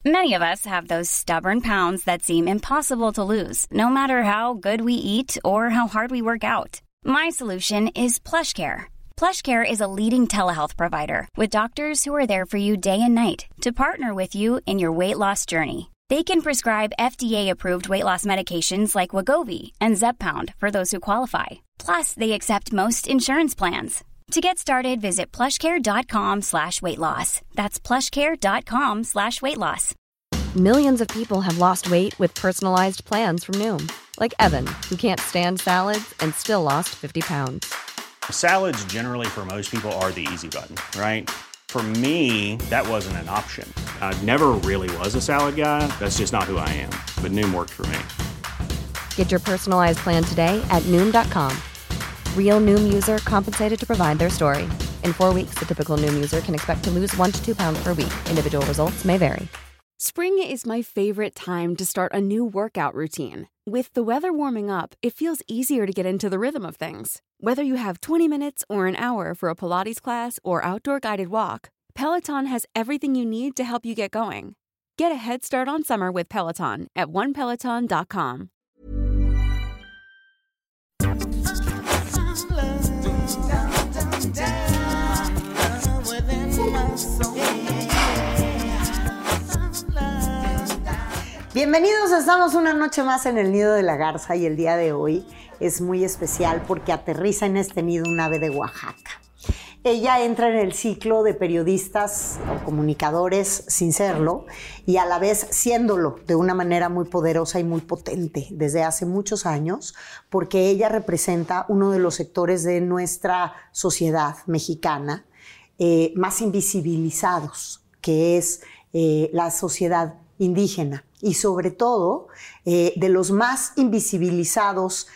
Many of us have those stubborn pounds that seem impossible to lose, no matter how good we eat or how hard we work out. My solution is PlushCare. PlushCare is a leading telehealth provider with doctors who are there for you day and night to partner with you in your weight loss journey. They can prescribe FDA-approved weight loss medications like Wegovy and Zepbound for those who qualify. Plus, they accept most insurance plans. To get started, visit plushcare.com/weightloss. That's plushcare.com/weightloss. Millions of people have lost weight with personalized plans from Noom. Like Evan, who can't stand salads and still lost 50 pounds. Salads generally for most people are the easy button, right? For me, that wasn't an option. I never really was a salad guy. That's just not who I am. But Noom worked for me. Get your personalized plan today at Noom.com. Real Noom user compensated to provide their story. In 4 weeks, the typical Noom user can expect to lose 1 to 2 pounds per week. Individual results may vary. Spring is my favorite time to start a new workout routine. With the weather warming up, it feels easier to get into the rhythm of things. Whether you have 20 minutes or an hour for a Pilates class or outdoor guided walk, Peloton has everything you need to help you get going. Get a head start on summer with Peloton at onepeloton.com. Bienvenidos, estamos una noche más en el Nido de la Garza y el día de hoy es muy especial porque aterriza en este nido un ave de Oaxaca. Ella entra en el ciclo de periodistas o comunicadores sin serlo y a la vez siéndolo de una manera muy poderosa y muy potente desde hace muchos años, porque ella representa uno de los sectores de nuestra sociedad mexicana más invisibilizados, que es la sociedad indígena y sobre todo de los más invisibilizados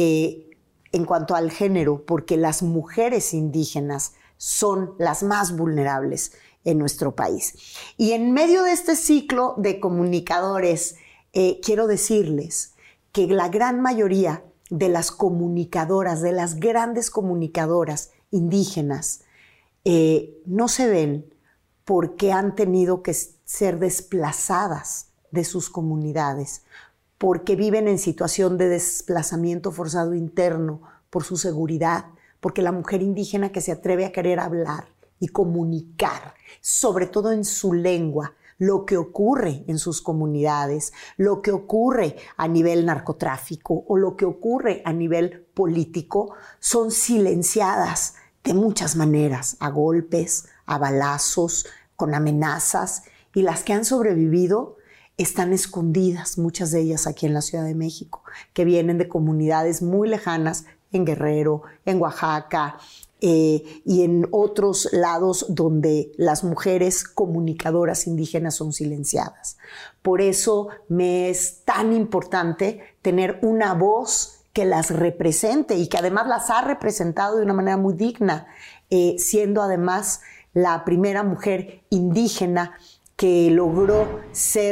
en cuanto al género, porque las mujeres indígenas son las más vulnerables en nuestro país. Y en medio de este ciclo de comunicadores, quiero decirles que la gran mayoría de las comunicadoras, de las grandes comunicadoras indígenas, no se ven porque han tenido que ser desplazadas de sus comunidades, porque viven en situación de desplazamiento forzado interno por su seguridad, porque la mujer indígena que se atreve a querer hablar y comunicar, sobre todo en su lengua, lo que ocurre en sus comunidades, lo que ocurre a nivel narcotráfico o lo que ocurre a nivel político, son silenciadas de muchas maneras, a golpes, a balazos, con amenazas, y las que han sobrevivido están escondidas, muchas de ellas aquí en la Ciudad de México, que vienen de comunidades muy lejanas, en Guerrero, en Oaxaca y en otros lados donde las mujeres comunicadoras indígenas son silenciadas. Por eso me es tan importante tener una voz que las represente y que además las ha representado de una manera muy digna, siendo además la primera mujer indígena que logró ser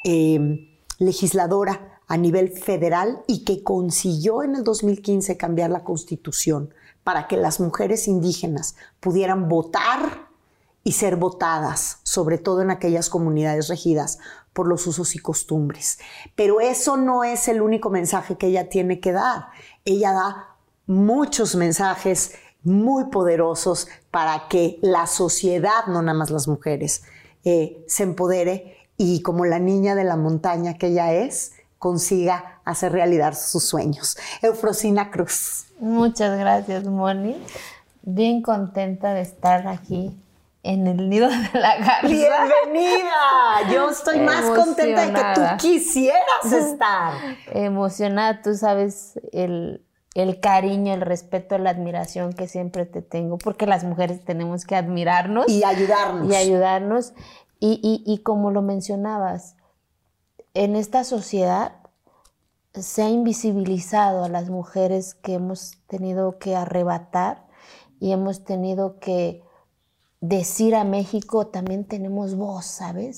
legisladora a nivel federal y que consiguió en el 2015 cambiar la Constitución para que las mujeres indígenas pudieran votar y ser votadas, sobre todo en aquellas comunidades regidas por los usos y costumbres. Pero eso no es el único mensaje que ella tiene que dar. Ella da muchos mensajes muy poderosos para que la sociedad, no nada más las mujeres, se empodere y como la niña de la montaña que ella es, consiga hacer realidad sus sueños. Eufrosina Cruz. Muchas gracias, Moni. Bien contenta de estar aquí en el Nido de la Garza. ¡Bienvenida! Yo estoy más contenta de que tú quisieras estar. Emocionada, tú sabes el cariño, el respeto, la admiración que siempre te tengo, porque las mujeres tenemos que admirarnos. Y ayudarnos. Y como lo mencionabas, en esta sociedad se ha invisibilizado a las mujeres que hemos tenido que arrebatar y hemos tenido que decir a México, también tenemos voz, ¿sabes?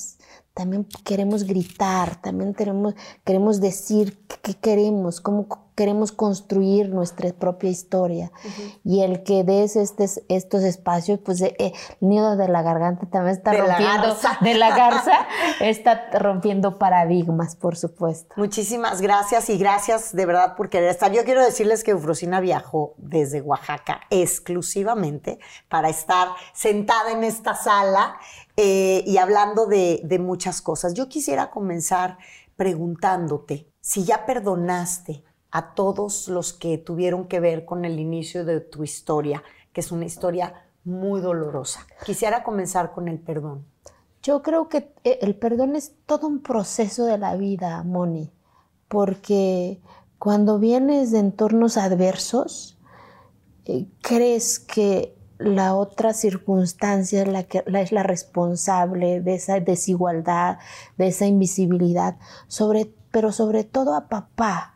también queremos gritar, también queremos decir qué queremos, cómo queremos construir nuestra propia historia. Y el que des estos espacios, pues el nido de la garganta también está rompiendo, de la garza, está rompiendo paradigmas, por supuesto. Muchísimas gracias y gracias de verdad por querer estar. Yo quiero decirles que Eufrosina viajó desde Oaxaca exclusivamente para estar sentada en esta sala y hablando de muchas cosas. Yo quisiera comenzar preguntándote si ya perdonaste a todos los que tuvieron que ver con el inicio de tu historia, que es una historia muy dolorosa. Quisiera comenzar con el perdón. Yo creo que el perdón es todo un proceso de la vida, Moni, porque cuando vienes de entornos adversos, crees que la otra circunstancia es la responsable de esa desigualdad, de esa invisibilidad, pero sobre todo a papá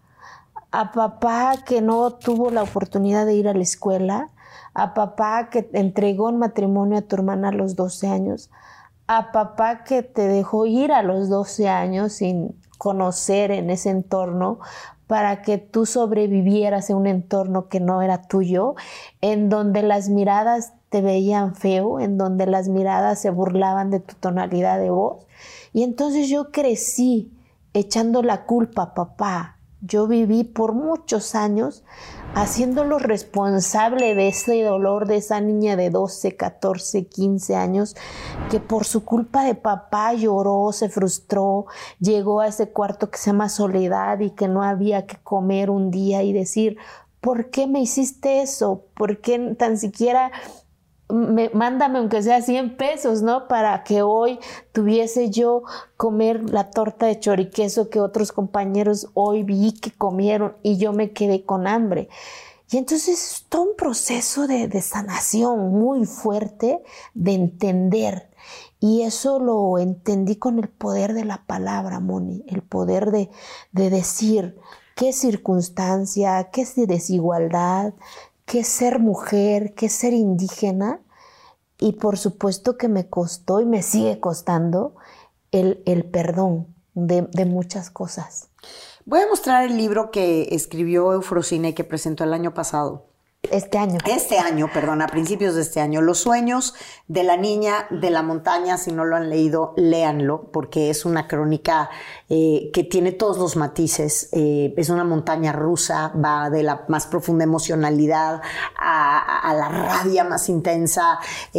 que no tuvo la oportunidad de ir a la escuela, a papá que entregó en matrimonio a tu hermana a los 12 años, a papá que te dejó ir a los 12 años sin conocer en ese entorno para que tú sobrevivieras en un entorno que no era tuyo, en donde las miradas te veían feo, en donde las miradas se burlaban de tu tonalidad de voz. Y entonces yo crecí echando la culpa a papá. Yo viví por muchos años haciéndolo responsable de ese dolor de esa niña de 12, 14, 15 años que por su culpa de papá lloró, se frustró, llegó a ese cuarto que se llama soledad y que no había que comer un día y decir, ¿por qué me hiciste eso? ¿Por qué tan siquiera mándame aunque sea 100 pesos, ¿no? Para que hoy tuviese yo comer la torta de choriqueso que otros compañeros hoy vi que comieron y yo me quedé con hambre. Y entonces es todo un proceso de sanación muy fuerte, de entender. Y eso lo entendí con el poder de la palabra, Moni, el poder de decir qué circunstancia, qué es desigualdad, qué es ser mujer, qué es ser indígena. Y por supuesto que me costó y me sigue costando el perdón de muchas cosas. Voy a mostrar el libro que escribió Eufrosina y que presentó el año pasado. Este año, a principios de este año. Los sueños de la niña de la montaña, si no lo han leído, léanlo, porque es una crónica que tiene todos los matices. Es una montaña rusa, va de la más profunda emocionalidad a la rabia más intensa.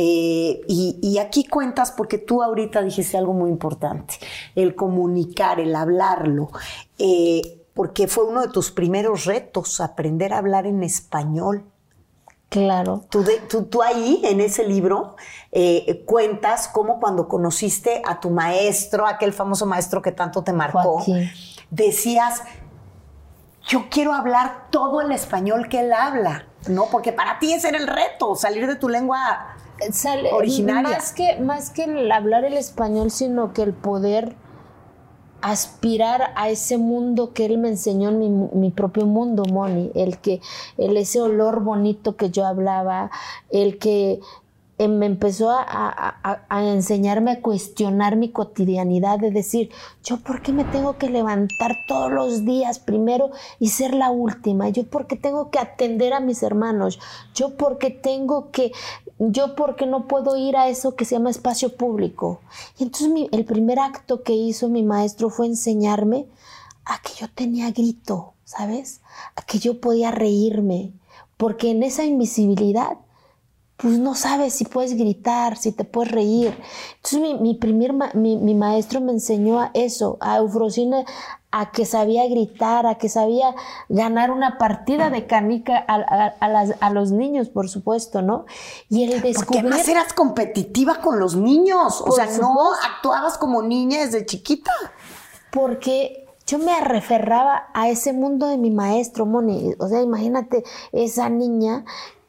Y aquí cuentas, porque tú ahorita dijiste algo muy importante, el comunicar, el hablarlo. Porque fue uno de tus primeros retos, aprender a hablar en español. Claro. Tú ahí, en ese libro, cuentas cómo cuando conociste a tu maestro, aquel famoso maestro que tanto te marcó, Joaquín, decías, yo quiero hablar todo el español que él habla, ¿no? Porque para ti ese era el reto, salir de tu lengua originaria. Más que el hablar el español, sino que el poder aspirar a ese mundo que él me enseñó en mi propio mundo, Moni, ese olor bonito que yo hablaba, el que me empezó a enseñarme a cuestionar mi cotidianidad, de decir, ¿yo por qué me tengo que levantar todos los días primero y ser la última? ¿Yo por qué tengo que atender a mis hermanos? ¿Yo por qué no puedo ir a eso que se llama espacio público? Y entonces el primer acto que hizo mi maestro fue enseñarme a que yo tenía grito, ¿sabes? A que yo podía reírme, porque en esa invisibilidad pues no sabes si puedes gritar, si te puedes reír. Entonces mi maestro me enseñó a eso, a Eufrosina, a que sabía gritar, a que sabía ganar una partida de canica a los niños, por supuesto, ¿no? Y el descubrir... Porque además eras competitiva con los niños, o sea, no actuabas como niña desde chiquita. Porque yo me aferraba a ese mundo de mi maestro, Moni. O sea, imagínate esa niña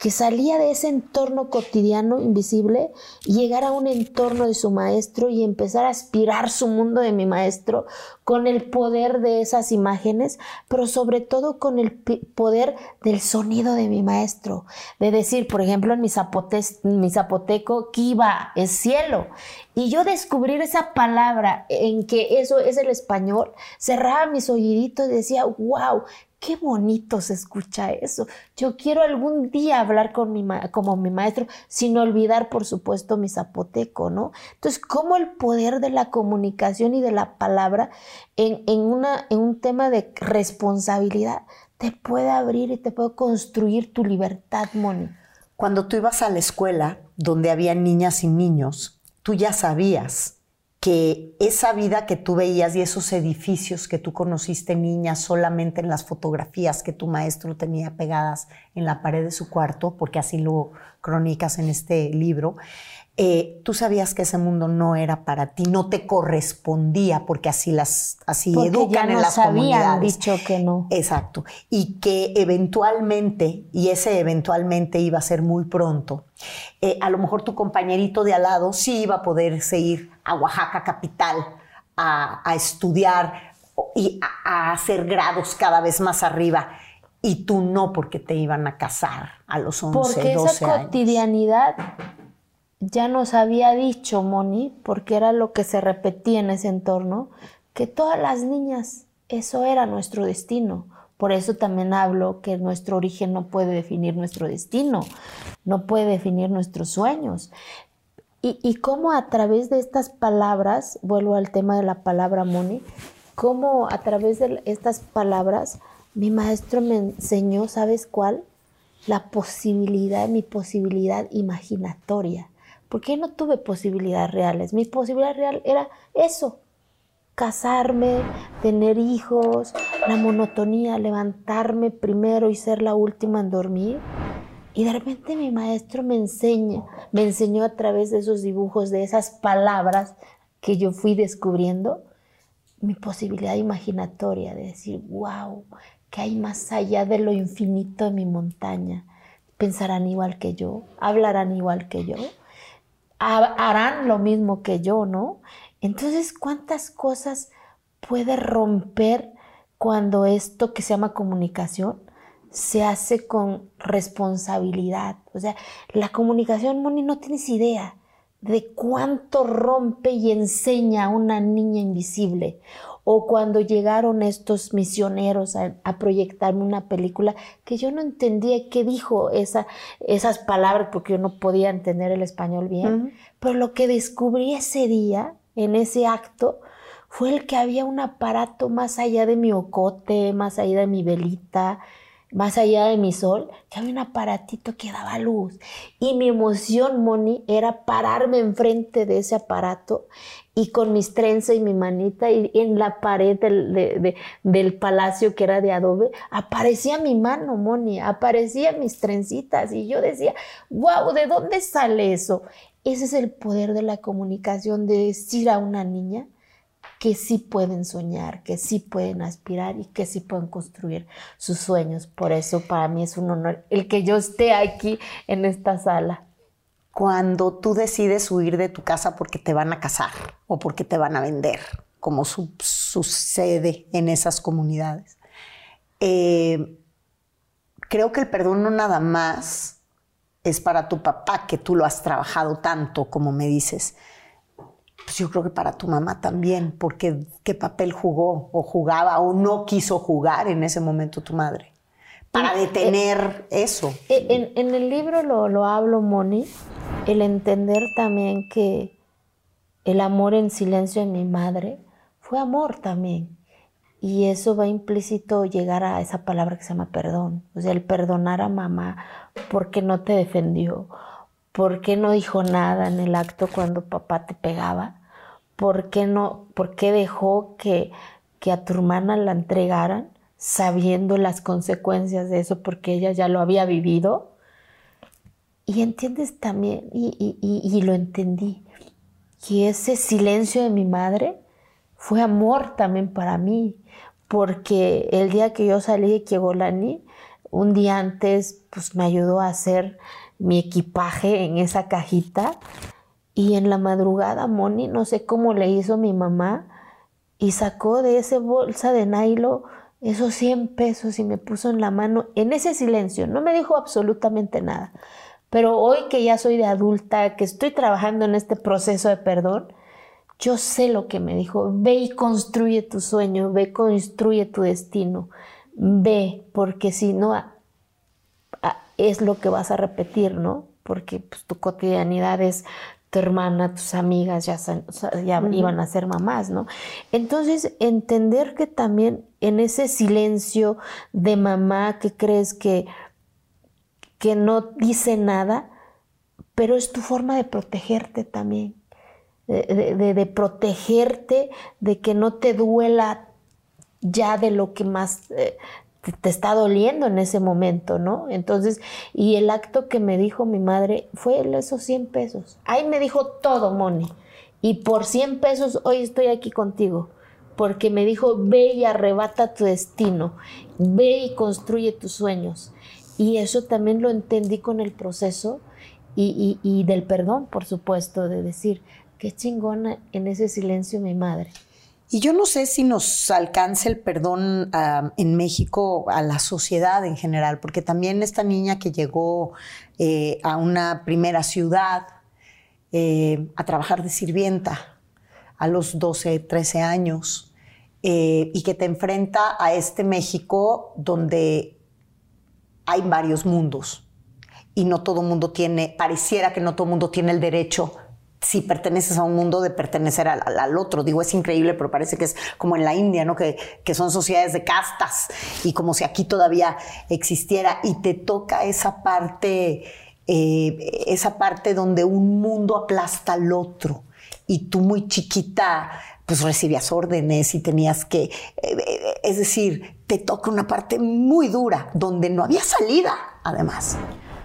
que salía de ese entorno cotidiano invisible y llegar a un entorno de su maestro y empezar a aspirar su mundo de mi maestro con el poder de esas imágenes, pero sobre todo con el poder del sonido de mi maestro. De decir, por ejemplo, en mi zapoteco, kiva es cielo. Y yo descubrir esa palabra en que eso es el español, cerraba mis oíditos y decía, wow, qué bonito se escucha eso. Yo quiero algún día hablar como mi maestro, sin olvidar, por supuesto, mi zapoteco, ¿no? Entonces, cómo el poder de la comunicación y de la palabra en un tema de responsabilidad te puede abrir y te puede construir tu libertad, Moni. Cuando tú ibas a la escuela, donde había niñas y niños, tú ya sabías que esa vida que tú veías y esos edificios que tú conociste niña solamente en las fotografías que tu maestro tenía pegadas en la pared de su cuarto, porque así lo cronicas en este libro, tú sabías que ese mundo no era para ti, no te correspondía, porque así porque educan en las comunidades. Porque ya nos habían dicho que no. Exacto. Y que eventualmente, y ese eventualmente iba a ser muy pronto, a lo mejor tu compañerito de al lado sí iba a poderse ir a Oaxaca capital a estudiar y a hacer grados cada vez más arriba. Y tú no, porque te iban a casar a los 11, porque 12 esa años. cotidianidad ya nos había dicho, Moni, porque era lo que se repetía en ese entorno, que todas las niñas, eso era nuestro destino. Por eso también hablo que nuestro origen no puede definir nuestro destino, no puede definir nuestros sueños. Y cómo a través de estas palabras, vuelvo al tema de la palabra, Moni, cómo a través de estas palabras mi maestro me enseñó, ¿sabes cuál? Mi posibilidad imaginatoria. Porque no tuve posibilidades reales. Mi posibilidad real era eso: casarme, tener hijos, la monotonía, levantarme primero y ser la última en dormir. Y de repente mi maestro me enseñó a través de esos dibujos, de esas palabras que yo fui descubriendo, mi posibilidad imaginatoria de decir, wow, ¿qué hay más allá de lo infinito de mi montaña? ¿Pensarán igual que yo? ¿Hablarán igual que yo? Harán lo mismo que yo, ¿no? Entonces, ¿cuántas cosas puede romper cuando esto que se llama comunicación se hace con responsabilidad? O sea, la comunicación, Moni, no tienes idea de cuánto rompe y enseña a una niña invisible. O cuando llegaron estos misioneros a proyectarme una película que yo no entendía qué dijo esas palabras, porque yo no podía entender el español bien. Pero lo que descubrí ese día, en ese acto, fue el que había un aparato más allá de mi ocote, más allá de mi velita, más allá de mi sol, que había un aparatito que daba luz. Y mi emoción, Moni, era pararme enfrente de ese aparato y con mis trenzas y mi manita, y en la pared del palacio, que era de adobe, aparecía mi mano, Moni, aparecían mis trencitas, y yo decía, wow, ¿de dónde sale eso? Ese es el poder de la comunicación, de decir a una niña que sí pueden soñar, que sí pueden aspirar y que sí pueden construir sus sueños. Por eso para mí es un honor el que yo esté aquí en esta sala. Cuando tú decides huir de tu casa porque te van a casar o porque te van a vender, como sucede en esas comunidades, creo que el perdón no nada más es para tu papá, que tú lo has trabajado tanto, como me dices. Pues yo creo que para tu mamá también, porque ¿qué papel jugó o jugaba o no quiso jugar en ese momento tu madre para detener eso? En el libro lo hablo, Moni, el entender también que el amor en silencio de mi madre fue amor también. Y eso va implícito llegar a esa palabra que se llama perdón. O sea, el perdonar a mamá porque no te defendió, porque no dijo nada en el acto cuando papá te pegaba, por qué dejó que a tu hermana la entregaran sabiendo las consecuencias de eso, porque ella ya lo había vivido. Y entiendes también, y lo entendí, que ese silencio de mi madre fue amor también para mí, porque el día que yo salí de Kiegolani, un día antes pues me ayudó a hacer mi equipaje en esa cajita, y en la madrugada Moni, no sé cómo le hizo mi mamá, y sacó de esa bolsa de nylon esos 100 pesos y me puso en la mano en ese silencio. No me dijo absolutamente nada. Pero hoy que ya soy de adulta, que estoy trabajando en este proceso de perdón, yo sé lo que me dijo. Ve y construye tu sueño, ve, construye tu destino. Ve, porque si no, es lo que vas a repetir, ¿no? Porque pues, tu cotidianidad es tu hermana, tus amigas ya iban a ser mamás, ¿no? Entonces, entender que también en ese silencio de mamá que crees que no dice nada, pero es tu forma de protegerte también, de protegerte, de que no te duela ya de lo que más te está doliendo en ese momento, ¿no? Entonces, y el acto que me dijo mi madre fue esos 100 pesos. Ahí me dijo todo, Moni. Y por 100 pesos hoy estoy aquí contigo. Porque me dijo, ve y arrebata tu destino. Ve y construye tus sueños. Y eso también lo entendí con el proceso y del perdón, por supuesto, de decir, qué chingona en ese silencio mi madre. Y yo no sé si nos alcance el perdón en México a la sociedad en general, porque también esta niña que llegó a una primera ciudad a trabajar de sirvienta a los 12, 13 años y que te enfrenta a este México donde hay varios mundos y no todo mundo pareciera que no todo mundo tiene el derecho, si perteneces a un mundo, de pertenecer al otro. Digo, es increíble, pero parece que es como en la India, ¿no? Que son sociedades de castas y como si aquí todavía existiera. Y te toca esa parte donde un mundo aplasta al otro y tú muy chiquita pues recibías órdenes y tenías que... es decir, te toca una parte muy dura donde no había salida, además.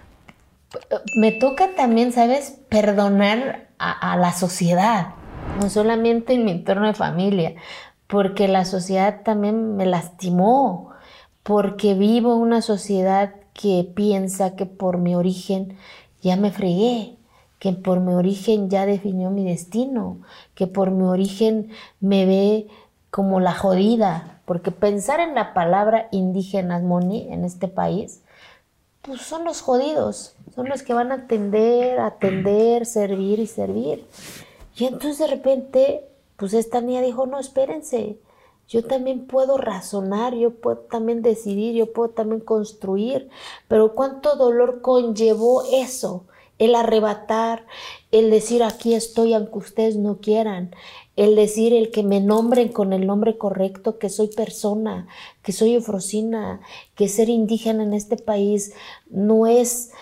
Me toca también, ¿sabes?, perdonar a la sociedad, no solamente en mi entorno de familia, porque la sociedad también me lastimó, porque vivo en una sociedad que piensa que por mi origen ya me fregué, que por mi origen ya definió mi destino, que por mi origen me ve como la jodida, porque pensar en la palabra indígenas, Moni, en este país, pues son los jodidos, son los que van a atender, servir y servir. Y entonces de repente, pues esta niña dijo, no, espérense, yo también puedo razonar, yo puedo también decidir, yo puedo también construir, pero cuánto dolor conllevó eso, el arrebatar, el decir aquí estoy aunque ustedes no quieran, el decir el que me nombren con el nombre correcto, que soy persona, que soy Eufrosina, que ser indígena en este país no es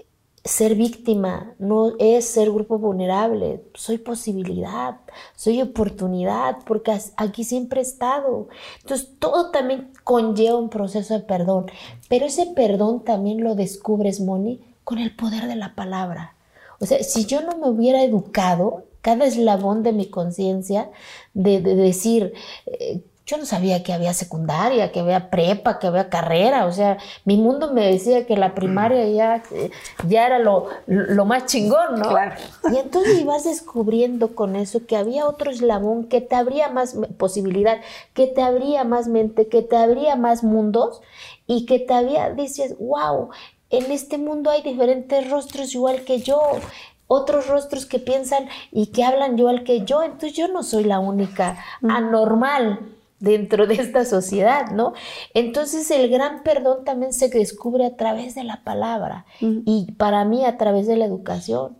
ser víctima, no es ser grupo vulnerable, soy posibilidad, soy oportunidad, porque aquí siempre he estado. Entonces todo también conlleva un proceso de perdón, pero ese perdón también lo descubres, Moni, con el poder de la palabra. O sea, si yo no me hubiera educado, cada eslabón de mi conciencia, de decir, yo no sabía que había secundaria, que había prepa, que había carrera, o sea, mi mundo me decía que la primaria ya era lo más chingón, ¿no? Claro. Y entonces ibas descubriendo con eso que había otro eslabón que te abría más posibilidad, que te abría más mente, que te abría más mundos y que dices, wow, en este mundo hay diferentes rostros igual que yo, otros rostros que piensan y que hablan igual que yo, entonces yo no soy la única anormal dentro de esta sociedad, ¿no? Entonces el gran perdón también se descubre a través de la palabra y para mí a través de la educación.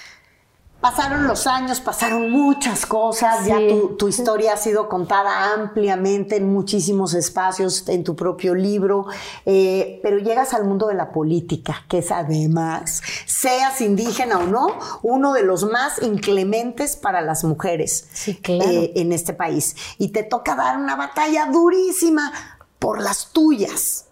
Pasaron los años, pasaron muchas cosas, sí. Ya tu historia ha sido contada ampliamente en muchísimos espacios, en tu propio libro, pero llegas al mundo de la política, que es además, seas indígena o no, uno de los más inclementes para las mujeres, sí, claro. En este país. Y te toca dar una batalla durísima por las tuyas.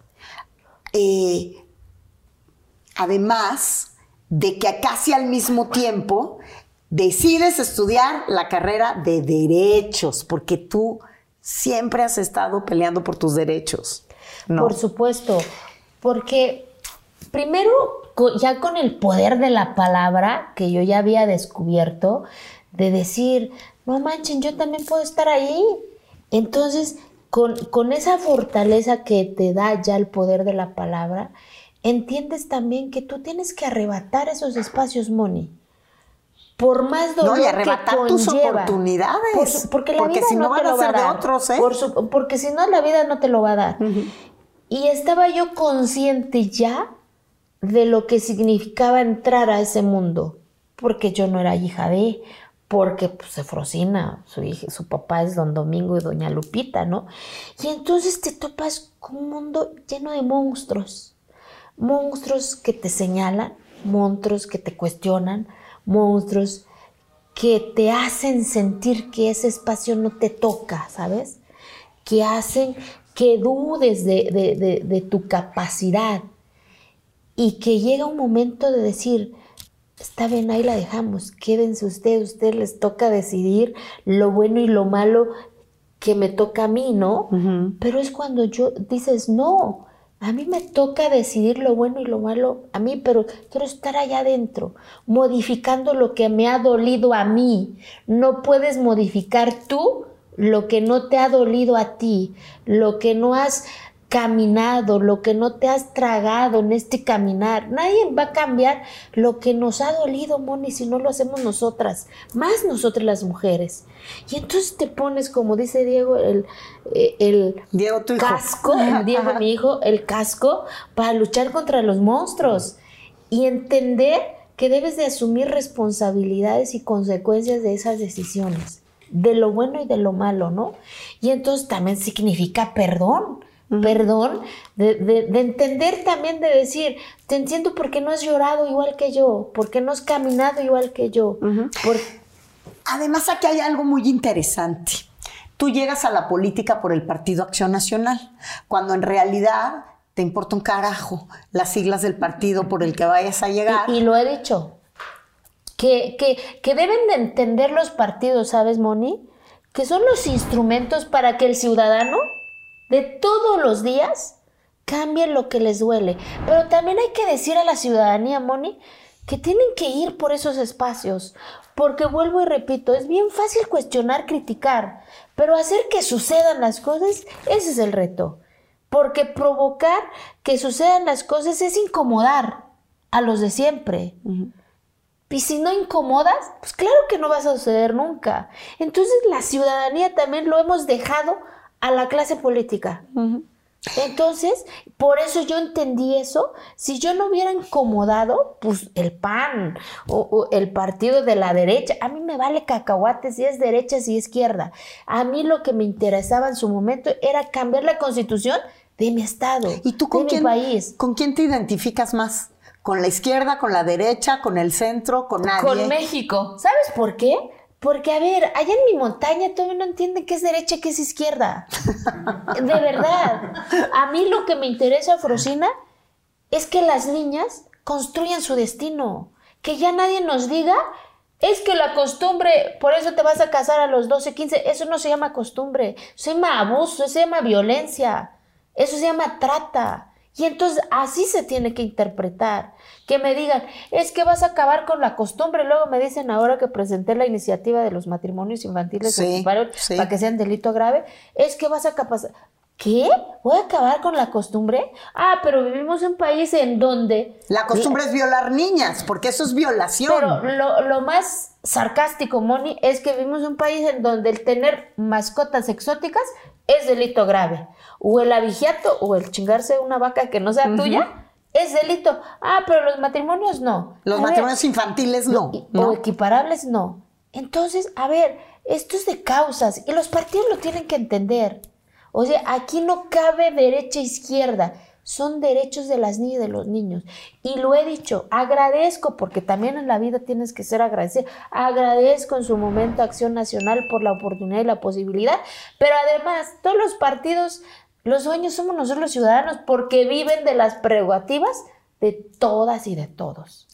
Además de que casi al mismo tiempo decides estudiar la carrera de Derechos, porque tú siempre has estado peleando por tus derechos, ¿no? Por supuesto. Porque primero, ya con el poder de la palabra que yo ya había descubierto, de decir, no manchen, yo también puedo estar ahí. Entonces, con esa fortaleza que te da ya el poder de la palabra, entiendes también que tú tienes que arrebatar esos espacios, Moni. Por más dolor y arrebatar que tus conlleva, oportunidades. porque la vida si no te van lo a va a ser de dar. otros, ¿eh? Porque si no, la vida no te lo va a dar. Y estaba yo consciente ya de lo que significaba entrar a ese mundo. Porque yo no era hija de... Porque pues, Efrosina, su papá es don Domingo y doña Lupita, ¿no? Y entonces te topas con un mundo lleno de monstruos. Monstruos que te señalan, monstruos que te cuestionan, monstruos que te hacen sentir que ese espacio no te toca, ¿sabes? Que hacen que dudes de tu capacidad y que llega un momento de decir, está bien, ahí la dejamos, quédense ustedes les toca decidir lo bueno y lo malo que me toca a mí, ¿no? Pero es cuando dices, no, a mí me toca decidir lo bueno y lo malo a mí, pero quiero estar allá adentro, modificando lo que me ha dolido a mí. No puedes modificar tú lo que no te ha dolido a ti, lo que no has caminado, lo que no te has tragado en este caminar. Nadie va a cambiar lo que nos ha dolido, Moni, si no lo hacemos nosotras, más nosotras las mujeres. Y entonces te pones, como dice Diego, el Diego, tu hijo. Casco, Diego, mi hijo, el casco para luchar contra los monstruos y entender que debes de asumir responsabilidades y consecuencias de esas decisiones, de lo bueno y de lo malo, ¿no? Y entonces también significa perdón. Perdón, de entender también, de decir, te entiendo porque no has llorado igual que yo, porque no has caminado igual que yo. Además, aquí hay algo muy interesante. Tú llegas a la política por el Partido Acción Nacional, cuando en realidad te importa un carajo las siglas del partido por el que vayas a llegar. Y lo he dicho, que deben de entender los partidos, ¿sabes, Moni? Que son los instrumentos para que el ciudadano de todos los días cambien lo que les duele. Pero también hay que decir a la ciudadanía, Moni, que tienen que ir por esos espacios. Porque vuelvo y repito, es bien fácil cuestionar, criticar, pero hacer que sucedan las cosas, ese es el reto. Porque provocar que sucedan las cosas es incomodar a los de siempre. Y si no incomodas, pues claro que no vas a suceder nunca. Entonces la ciudadanía también lo hemos dejado a la clase política. Entonces, por eso yo entendí eso. Si yo no hubiera incomodado, pues el PAN o el partido de la derecha, a mí me vale cacahuate si es derecha, si es izquierda. A mí lo que me interesaba en su momento era cambiar la constitución de mi estado, ¿y tú con de mi país. ¿Con quién te identificas más? ¿Con la izquierda, con la derecha, con el centro, con nadie? Con México. ¿Sabes por qué? Porque, a ver, allá en mi montaña todavía no entienden qué es derecha y qué es izquierda. De verdad. A mí lo que me interesa, Frosina, es que las niñas construyan su destino. Que ya nadie nos diga, es que la costumbre, por eso te vas a casar a los 12, 15. Eso no se llama costumbre. Eso se llama abuso, eso se llama violencia. Eso se llama trata. Y entonces así se tiene que interpretar. Que me digan, es que vas a acabar con la costumbre. Luego me dicen, ahora que presenté la iniciativa de los matrimonios infantiles para que sean delito grave, es que vas a capaz. ¿Qué? ¿Voy a acabar con la costumbre? Ah, pero vivimos en un país en donde... La costumbre es violar niñas, porque eso es violación. Pero lo más sarcástico, Moni, es que vivimos en un país en donde el tener mascotas exóticas es delito grave. O el abigeato, o el chingarse una vaca que no sea tuya, es delito. Ah, pero los matrimonios no. Los matrimonios infantiles no. O equiparables no. Entonces, a ver, esto es de causas y los partidos lo tienen que entender. O sea, aquí no cabe derecha e izquierda. Son derechos de las niñas y de los niños. Y lo he dicho, agradezco, porque también en la vida tienes que ser agradecido. Agradezco en su momento a Acción Nacional por la oportunidad y la posibilidad. Pero además, todos los partidos, los dueños somos nosotros los ciudadanos, porque viven de las prerrogativas de todas y de todos.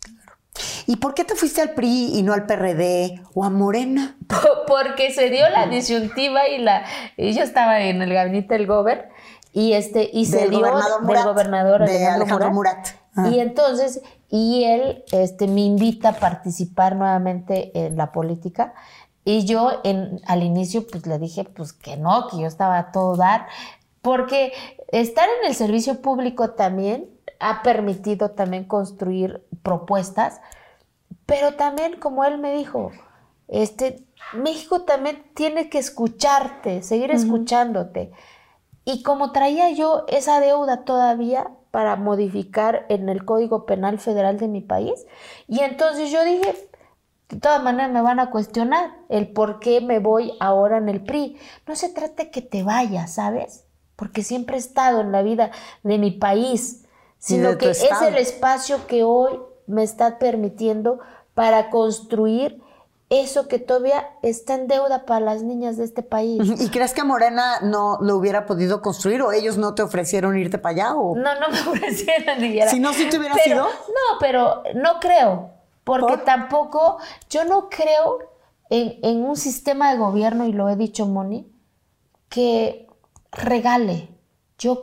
¿Y por qué te fuiste al PRI y no al PRD o a Morena? Porque se dio la disyuntiva y yo estaba en el gabinete del Gober se dio del gobernador Alejandro Murat. Y entonces, él me invita a participar nuevamente en la política. Y yo al inicio pues le dije pues que no, que yo estaba a todo dar, porque estar en el servicio público también ha permitido también construir propuestas, pero también, como él me dijo, México también tiene que escucharte, seguir escuchándote. Y como traía yo esa deuda todavía para modificar en el Código Penal Federal de mi país, y entonces yo dije, de todas maneras me van a cuestionar el por qué me voy ahora en el PRI. No se trata de que te vayas, ¿sabes? Porque siempre he estado en la vida de mi país, sino que es el espacio que hoy me está permitiendo para construir eso que todavía está en deuda para las niñas de este país. ¿Y crees que Morena no lo hubiera podido construir o ellos no te ofrecieron irte para allá? ¿O? No me ofrecieron ni siquiera. Si no, ¿sí te hubieras ido? No, pero no creo, porque tampoco, yo no creo en un sistema de gobierno, y lo he dicho, Moni, que regale. Yo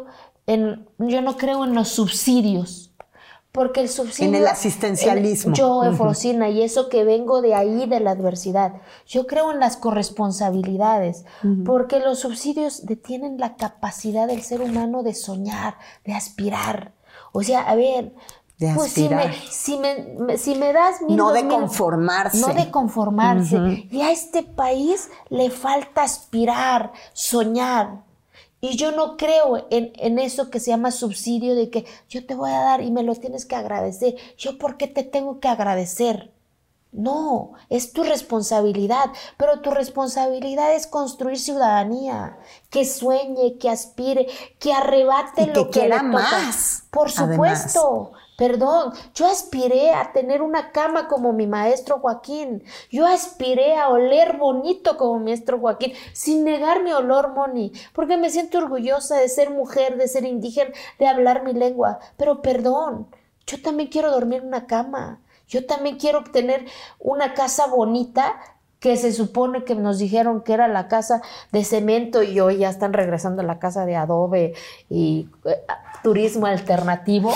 no creo en los subsidios. Porque el subsidio... En el asistencialismo. Yo, Efrosina, y eso que vengo de ahí, de la adversidad. Yo creo en las corresponsabilidades, porque los subsidios detienen la capacidad del ser humano de soñar, de aspirar. O sea, a ver... De aspirar. Si me das... No de conformarse. No de conformarse. Y a este país le falta aspirar, soñar. Y yo no creo en eso que se llama subsidio, de que yo te voy a dar y me lo tienes que agradecer. ¿Yo por qué te tengo que agradecer? No, es tu responsabilidad, pero tu responsabilidad es construir ciudadanía, que sueñe, que aspire, que arrebate lo que le toca. Más. Por supuesto. Además. Perdón, yo aspiré a tener una cama como mi maestro Joaquín. Yo aspiré a oler bonito como mi maestro Joaquín, sin negar mi olor, Moni, porque me siento orgullosa de ser mujer, de ser indígena, de hablar mi lengua. Pero perdón, yo también quiero dormir en una cama. Yo también quiero tener una casa bonita, que se supone que nos dijeron que era la casa de cemento y hoy ya están regresando a la casa de adobe y turismo alternativo.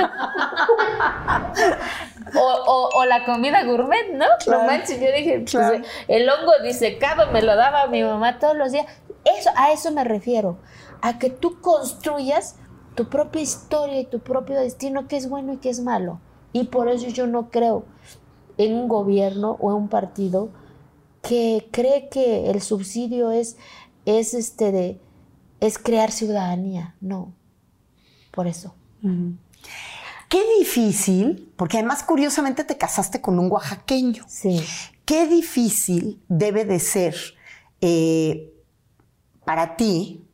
o la comida gourmet, ¿no? Claro. No manches, yo dije, claro. Pues, el hongo disecado me lo daba mi mamá todos los días. A eso me refiero, a que tú construyas tu propia historia y tu propio destino, qué es bueno y qué es malo. Y por eso yo no creo en un gobierno o en un partido que cree que el subsidio es crear ciudadanía. No, por eso. Qué difícil, porque además curiosamente te casaste con un oaxaqueño. Sí. Qué difícil debe de ser para ti.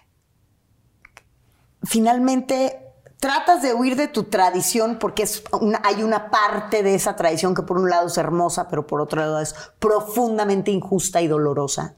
Finalmente tratas de huir de tu tradición porque hay una parte de esa tradición que por un lado es hermosa, pero por otro lado es profundamente injusta y dolorosa.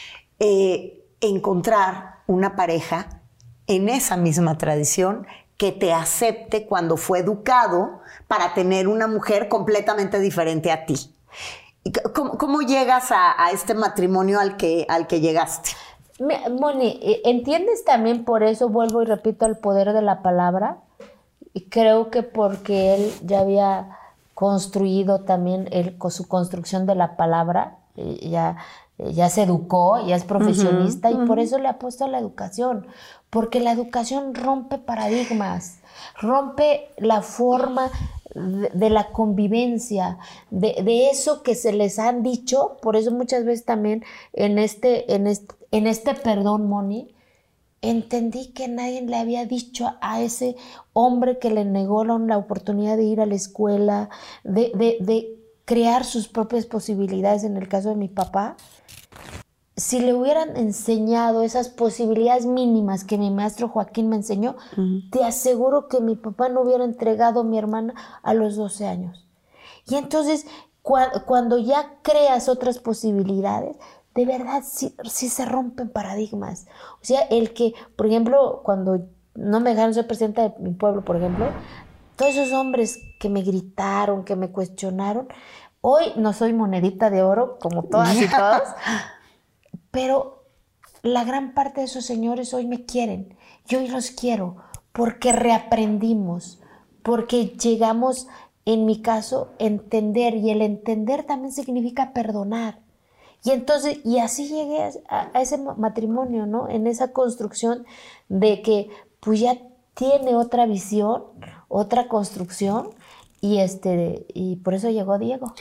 Encontrar una pareja en esa misma tradición que te acepte cuando fue educado para tener una mujer completamente diferente a ti. ¿Cómo llegas a este matrimonio al que llegaste? Moni, ¿entiendes también por eso, vuelvo y repito, el poder de la palabra? Y creo que porque él ya había construido también con su construcción de la palabra, ya se educó, ya es profesionista, y por eso le apuesto a la educación, porque la educación rompe paradigmas, rompe la forma de la convivencia, de eso que se les han dicho. Por eso muchas veces también en este perdón, Moni, entendí que nadie le había dicho a ese hombre que le negó la oportunidad de ir a la escuela, de crear sus propias posibilidades. En el caso de mi papá, si le hubieran enseñado esas posibilidades mínimas que mi maestro Joaquín me enseñó, te aseguro que mi papá no hubiera entregado a mi hermana a los 12 años. Y entonces, cuando ya creas otras posibilidades, de verdad sí se rompen paradigmas. O sea, el que, por ejemplo, cuando no me dejaron ser presidenta de mi pueblo, por ejemplo, todos esos hombres que me gritaron, que me cuestionaron, hoy no soy monedita de oro como todas y todos, pero la gran parte de esos señores hoy me quieren. Y hoy los quiero porque reaprendimos, porque llegamos, en mi caso, a entender. Y el entender también significa perdonar. Y entonces, y así llegué a ese matrimonio, ¿no? En esa construcción de que pues ya tiene otra visión, otra construcción, y por eso llegó Diego.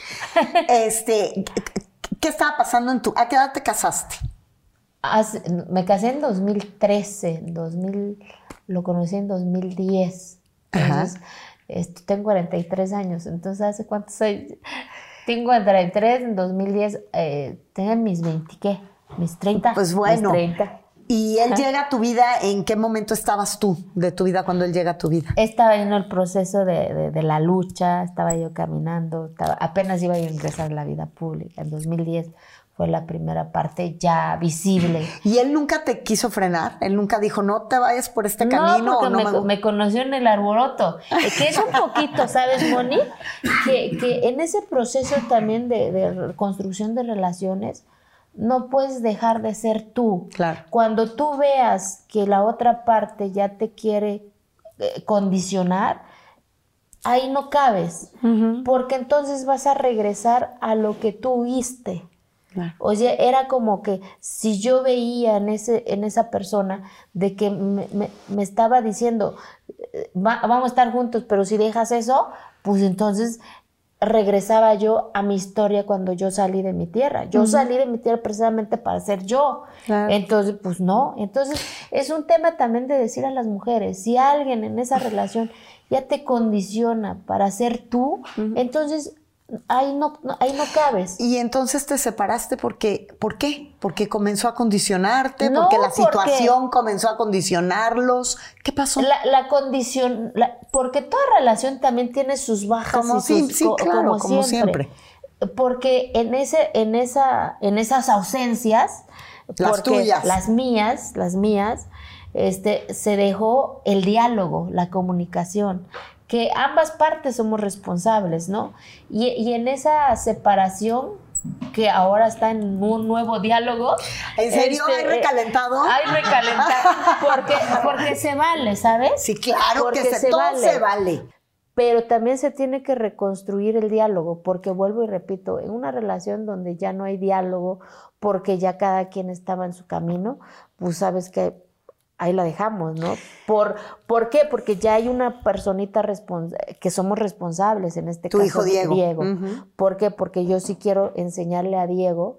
¿Qué estaba pasando ¿a qué edad te casaste? Me casé en 2013, lo conocí en 2010. Entonces, tengo 43 años, entonces ¿hace cuántos años? Tengo 43, en 2010, tenía mis 20, ¿qué? Mis 30. Pues bueno. Mis 30. ¿Y él llega a tu vida? ¿En qué momento estabas tú de tu vida cuando él llega a tu vida? Estaba en el proceso de la lucha, estaba yo caminando, apenas iba a ingresar a la vida pública. En 2010 fue la primera parte ya visible. ¿Y él nunca te quiso frenar? ¿Él nunca dijo, no te vayas por este camino? No, porque me conoció en el arboroto. Que es un poquito, ¿sabes, Moni? Que en ese proceso también de construcción de relaciones, no puedes dejar de ser tú. Claro. Cuando tú veas que la otra parte ya te quiere condicionar, ahí no cabes. Uh-huh. Porque entonces vas a regresar a lo que tú huiste. Claro. O sea, era como que si yo veía en esa persona de que me estaba diciendo, vamos a estar juntos, pero si dejas eso, pues entonces regresaba yo a mi historia cuando yo salí de mi tierra. Yo salí de mi tierra precisamente para ser yo. Claro. Entonces, pues no. Entonces, es un tema también de decir a las mujeres, si alguien en esa relación ya te condiciona para ser tú, entonces ahí no cabes. Y entonces te separaste ¿por qué? ¿Porque comenzó a condicionarte? ¿Porque la situación comenzó a condicionarlos? ¿Qué pasó? La condición, porque toda relación también tiene sus bajas como siempre. Porque en esas ausencias, las tuyas, las mías, se dejó el diálogo, la comunicación, que ambas partes somos responsables, ¿no? Y en esa separación, que ahora está en un nuevo diálogo. ¿En serio? ¿Hay recalentado? Hay recalentado, porque se vale, ¿sabes? Sí, claro, porque todo se vale. Pero también se tiene que reconstruir el diálogo, porque vuelvo y repito, en una relación donde ya no hay diálogo, porque ya cada quien estaba en su camino, pues sabes que ahí la dejamos, ¿no? ¿Por qué? Porque ya hay una personita que somos responsables, en este caso. Tu hijo Diego. Uh-huh. ¿Por qué? Porque yo sí quiero enseñarle a Diego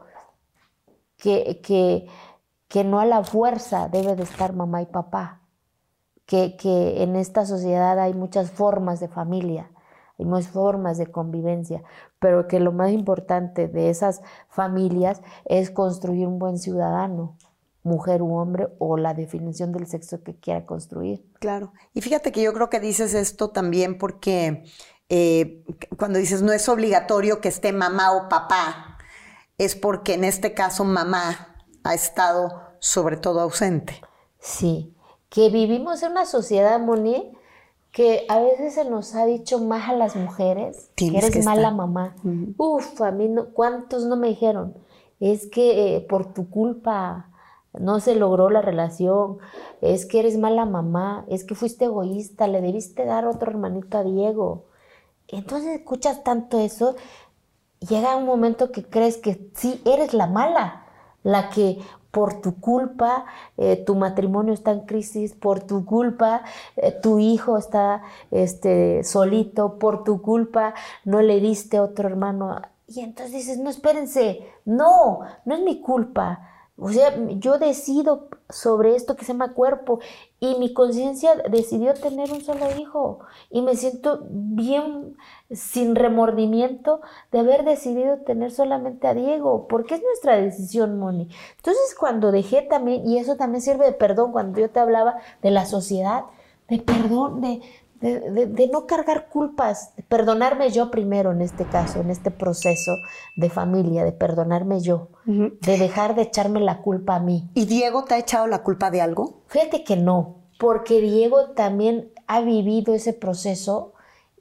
que no a la fuerza debe de estar mamá y papá. Que en esta sociedad hay muchas formas de familia, hay muchas formas de convivencia, pero que lo más importante de esas familias es construir un buen ciudadano, mujer u hombre, o la definición del sexo que quiera construir. Claro. Y fíjate que yo creo que dices esto también porque cuando dices no es obligatorio que esté mamá o papá, es porque en este caso mamá ha estado sobre todo ausente. Sí, que vivimos en una sociedad, Moni, que a veces se nos ha dicho más a las mujeres que eres mala mamá. Uh-huh. A mí ¿cuántos no me dijeron? Es que por tu culpa no se logró la relación, es que eres mala mamá, es que fuiste egoísta, le debiste dar otro hermanito a Diego. Entonces escuchas tanto eso, llega un momento que crees que sí, eres la mala, la que por tu culpa tu matrimonio está en crisis, por tu culpa tu hijo está solito, por tu culpa no le diste otro hermano. Y entonces dices, no, espérense, no es mi culpa. O sea, yo decido sobre esto que se llama cuerpo, y mi conciencia decidió tener un solo hijo, y me siento bien, sin remordimiento de haber decidido tener solamente a Diego, porque es nuestra decisión, Moni. Entonces, cuando dejé también, y eso también sirve de perdón, cuando yo te hablaba de la sociedad, de perdón, de no cargar culpas, de perdonarme yo primero en este caso, en este proceso de familia, de perdonarme yo, uh-huh, de dejar de echarme la culpa a mí. ¿Y Diego te ha echado la culpa de algo? Fíjate que no, porque Diego también ha vivido ese proceso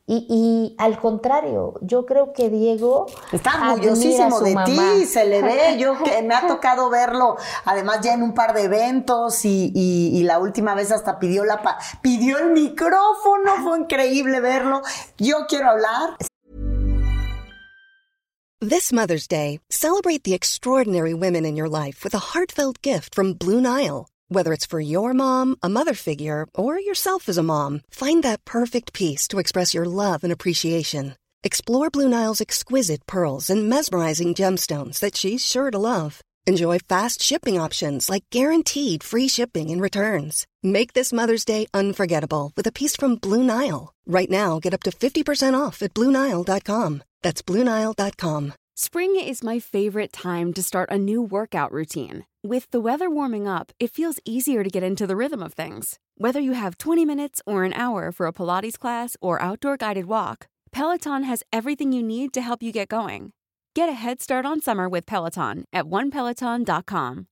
Y al contrario, yo creo que Diego está orgullosísimo de mamá. ti, se le ve. Yo que me ha tocado verlo, además ya en un par de eventos y la última vez hasta pidió el micrófono, fue increíble verlo. Yo quiero hablar. This Mother's Day, celebrate the extraordinary women in your life with a heartfelt gift from Blue Nile. Whether it's for your mom, a mother figure, or yourself as a mom, find that perfect piece to express your love and appreciation. Explore Blue Nile's exquisite pearls and mesmerizing gemstones that she's sure to love. Enjoy fast shipping options like guaranteed free shipping and returns. Make this Mother's Day unforgettable with a piece from Blue Nile. Right now, get up to 50% off at BlueNile.com. That's BlueNile.com. Spring is my favorite time to start a new workout routine. With the weather warming up, it feels easier to get into the rhythm of things. Whether you have 20 minutes or an hour for a Pilates class or outdoor guided walk, Peloton has everything you need to help you get going. Get a head start on summer with Peloton at onepeloton.com.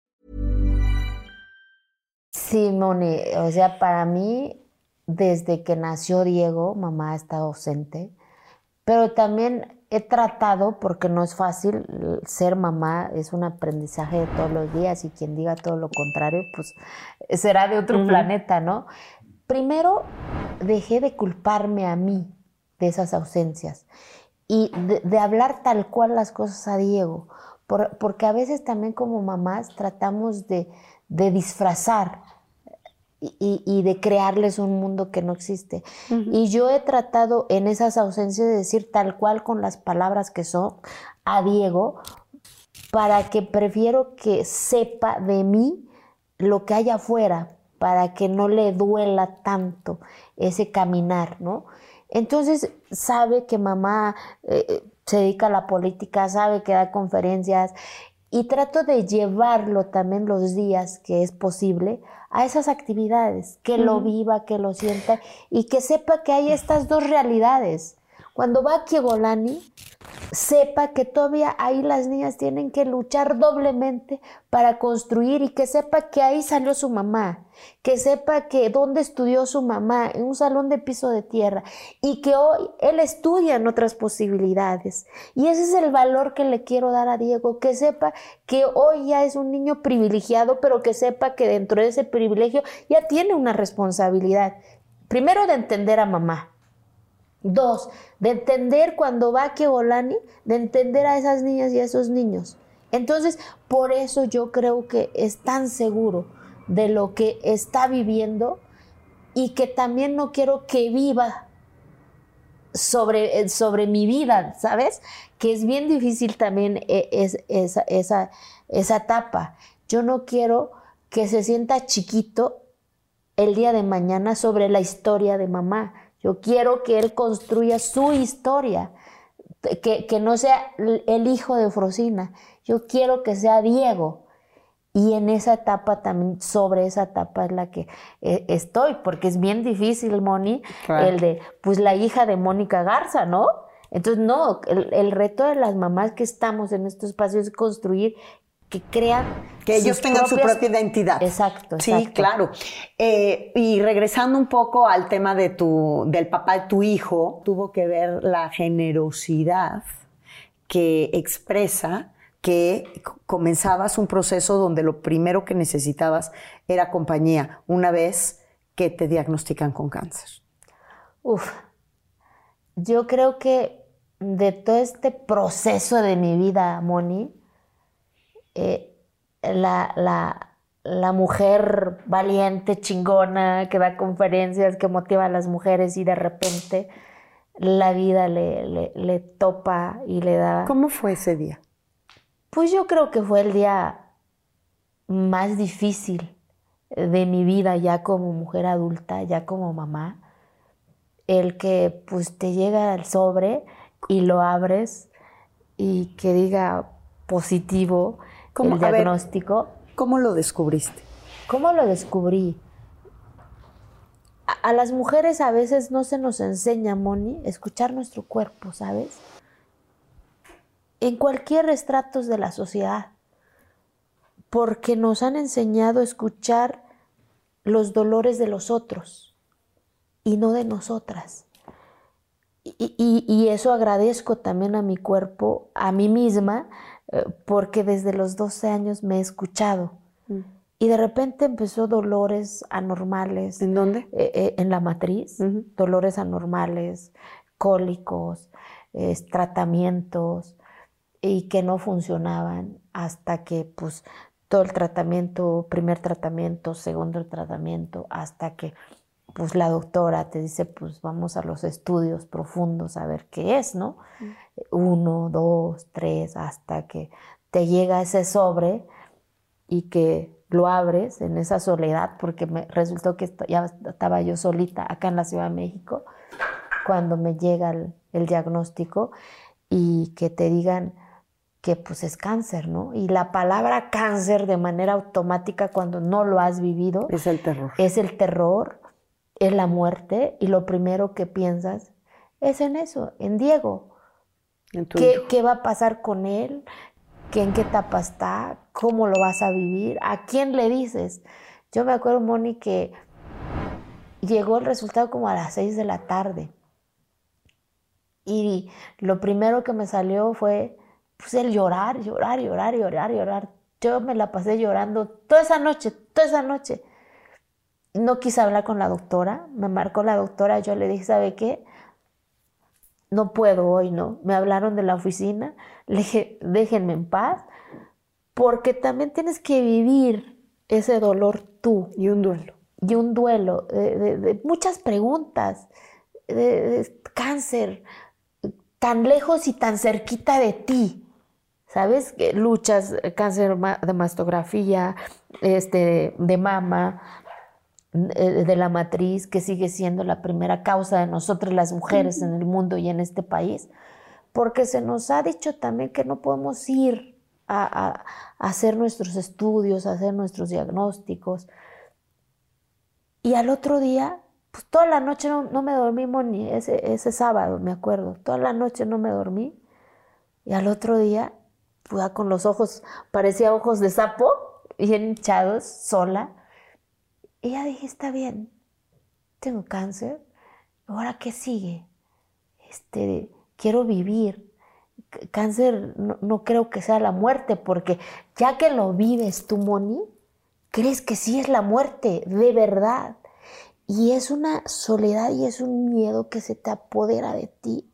Sí, Moni, o sea, para mí, desde que nació Diego, mamá está ausente, pero también he tratado, porque no es fácil, ser mamá es un aprendizaje de todos los días y quien diga todo lo contrario, pues será de otro planeta, ¿no? Primero, dejé de culparme a mí de esas ausencias y de hablar tal cual las cosas a Diego, porque a veces también como mamás tratamos de disfrazar y de crearles un mundo que no existe. Y yo he tratado en esas ausencias de decir tal cual con las palabras que son a Diego, para que prefiero que sepa de mí lo que hay afuera, para que no le duela tanto ese caminar, ¿no? Entonces sabe que mamá se dedica a la política, sabe que da conferencias, y trato de llevarlo también los días que es posible a esas actividades, que lo viva, que lo sienta y que sepa que hay estas dos realidades. Cuando va a Kiegolani, sepa que todavía ahí las niñas tienen que luchar doblemente para construir, y que sepa que ahí salió su mamá, que sepa que dónde estudió su mamá, en un salón de piso de tierra, y que hoy él estudia en otras posibilidades. Y ese es el valor que le quiero dar a Diego, que sepa que hoy ya es un niño privilegiado, pero que sepa que dentro de ese privilegio ya tiene una responsabilidad. Primero, de entender a mamá. 2, de entender cuando va a Kiegolani, de entender a esas niñas y a esos niños. Entonces, por eso yo creo que es tan seguro de lo que está viviendo, y que también no quiero que viva sobre mi vida, ¿sabes? Que es bien difícil también esa etapa. Yo no quiero que se sienta chiquito el día de mañana sobre la historia de mamá. Yo quiero que él construya su historia, que no sea el hijo de Frosina. Yo quiero que sea Diego. Y en esa etapa también, sobre esa etapa es la que estoy, porque es bien difícil, Moni, claro, el de, pues, la hija de Mónica Garza, ¿no? Entonces, no, el reto de las mamás que estamos en estos espacios es construir, que crean, que ellos tengan su propia identidad. Exacto. Sí, claro. Y regresando un poco al tema del papá de tu hijo, tuvo que ver la generosidad que expresa que comenzabas un proceso donde lo primero que necesitabas era compañía, una vez que te diagnostican con cáncer. Yo creo que de todo este proceso de mi vida, Moni, la mujer valiente, chingona, que da conferencias, que motiva a las mujeres, y de repente la vida le topa y le da... ¿Cómo fue ese día? Pues yo creo que fue el día más difícil de mi vida, ya como mujer adulta, ya como mamá. El que pues te llega el sobre y lo abres y que diga positivo el diagnóstico. A ver, ¿cómo lo descubriste? ¿Cómo lo descubrí? A las mujeres a veces no se nos enseña, Moni, escuchar nuestro cuerpo, ¿sabes? En cualquier estrato de la sociedad, porque nos han enseñado a escuchar los dolores de los otros y no de nosotras. Y eso agradezco también a mi cuerpo, a mí misma, porque desde los 12 años me he escuchado. Y de repente empezó dolores anormales. ¿En dónde? En la matriz, dolores anormales, cólicos, tratamientos, y que no funcionaban hasta que pues todo el tratamiento, primer tratamiento, segundo tratamiento, hasta que pues la doctora te dice, pues vamos a los estudios profundos a ver qué es, ¿no? 1, 2, 3, hasta que te llega ese sobre y que lo abres en esa soledad, porque me resultó que ya estaba yo solita acá en la Ciudad de México cuando me llega el diagnóstico, y que te digan que pues es cáncer, ¿no? Y la palabra cáncer de manera automática, cuando no lo has vivido, es el terror. Es el terror, es la muerte, y lo primero que piensas es en eso, en Diego. ¿Qué va a pasar con él? ¿En qué etapa está? ¿Cómo lo vas a vivir? ¿A quién le dices? Yo me acuerdo, Moni, que llegó el resultado como a las 6 de la tarde. Y lo primero que me salió fue pues, el llorar. Yo me la pasé llorando toda esa noche. No quise hablar con la doctora, me marcó la doctora, yo le dije, ¿sabe qué? No puedo hoy, ¿no? Me hablaron de la oficina, le dije, déjenme en paz, porque también tienes que vivir ese dolor tú. Y un duelo. Y un duelo de muchas preguntas, de cáncer, tan lejos y tan cerquita de ti. ¿Sabes? Luchas, cáncer de mastografía, de mama, de la matriz, que sigue siendo la primera causa de nosotras las mujeres en el mundo y en este país, porque se nos ha dicho también que no podemos ir a hacer nuestros estudios, a hacer nuestros diagnósticos. Y al otro día, pues toda la noche no me dormí, Moni, ese sábado, me acuerdo, toda la noche no me dormí, y al otro día, pues con los ojos, parecía ojos de sapo, bien hinchados, sola. Y ya dije, está bien, tengo cáncer, ¿ahora qué sigue? Quiero vivir. Cáncer no creo que sea la muerte, porque ya que lo vives tú, Moni, crees que sí es la muerte, de verdad. Y es una soledad y es un miedo que se te apodera de ti.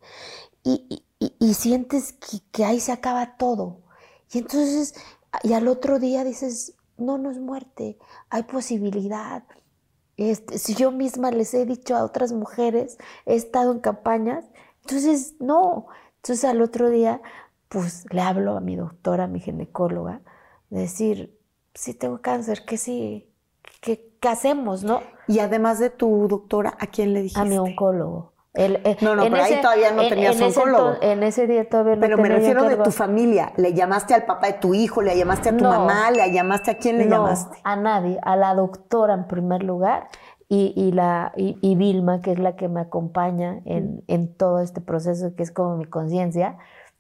Y sientes que ahí se acaba todo. Y entonces, y al otro día dices, no es muerte, hay posibilidad. Si yo misma les he dicho a otras mujeres, he estado en campañas, entonces no. Entonces al otro día, pues le hablo a mi doctora, a mi ginecóloga, de decir, sí tengo cáncer, ¿qué sí? ¿Qué hacemos, no? Y además de tu doctora, ¿a quién le dijiste? A mi oncólogo. No, pero ahí todavía no tenías oncólogo. En ese día todavía no tenía. Pero me refiero de tu familia. ¿Le llamaste al papá de tu hijo? ¿Le llamaste a tu mamá? ¿Le llamaste a quién le llamaste? A nadie. A la doctora en primer lugar y Vilma, que es la que me acompaña en todo este proceso, que es como mi conciencia.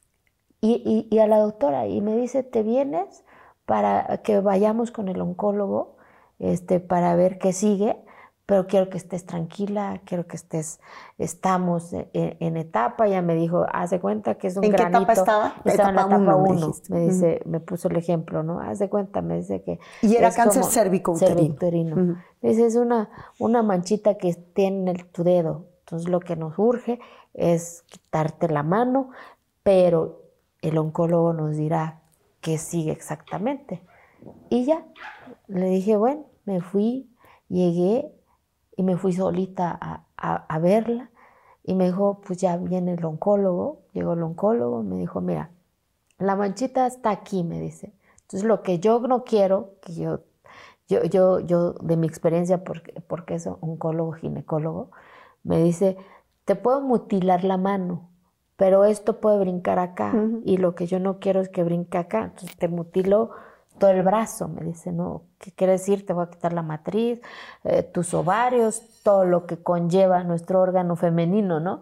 Y a la doctora. Y me dice, ¿te vienes para que vayamos con el oncólogo para ver qué sigue? Pero quiero que estés tranquila, quiero que estamos en etapa. Ella me dijo, haz de cuenta que es un granito. ¿En qué etapa estaba? Estaba en la etapa 1, me dice, me puso el ejemplo, ¿no? Haz de cuenta, me dice que... Y era cáncer cervicouterino. Me dice, es una manchita que tiene en tu dedo. Entonces lo que nos urge es quitarte la mano, pero el oncólogo nos dirá qué sigue exactamente. Y ya, le dije, bueno, me fui, llegué, y me fui solita a verla, y me dijo, pues ya viene el oncólogo. Llegó el oncólogo, me dijo, mira, la manchita está aquí, me dice. Entonces lo que yo no quiero, que yo de mi experiencia, porque es oncólogo, ginecólogo, me dice, te puedo mutilar la mano, pero esto puede brincar acá, y lo que yo no quiero es que brinque acá. Entonces te mutilo todo el brazo, me dice, ¿no? ¿Qué quiere decir? Te voy a quitar la matriz, tus ovarios, todo lo que conlleva nuestro órgano femenino, ¿no?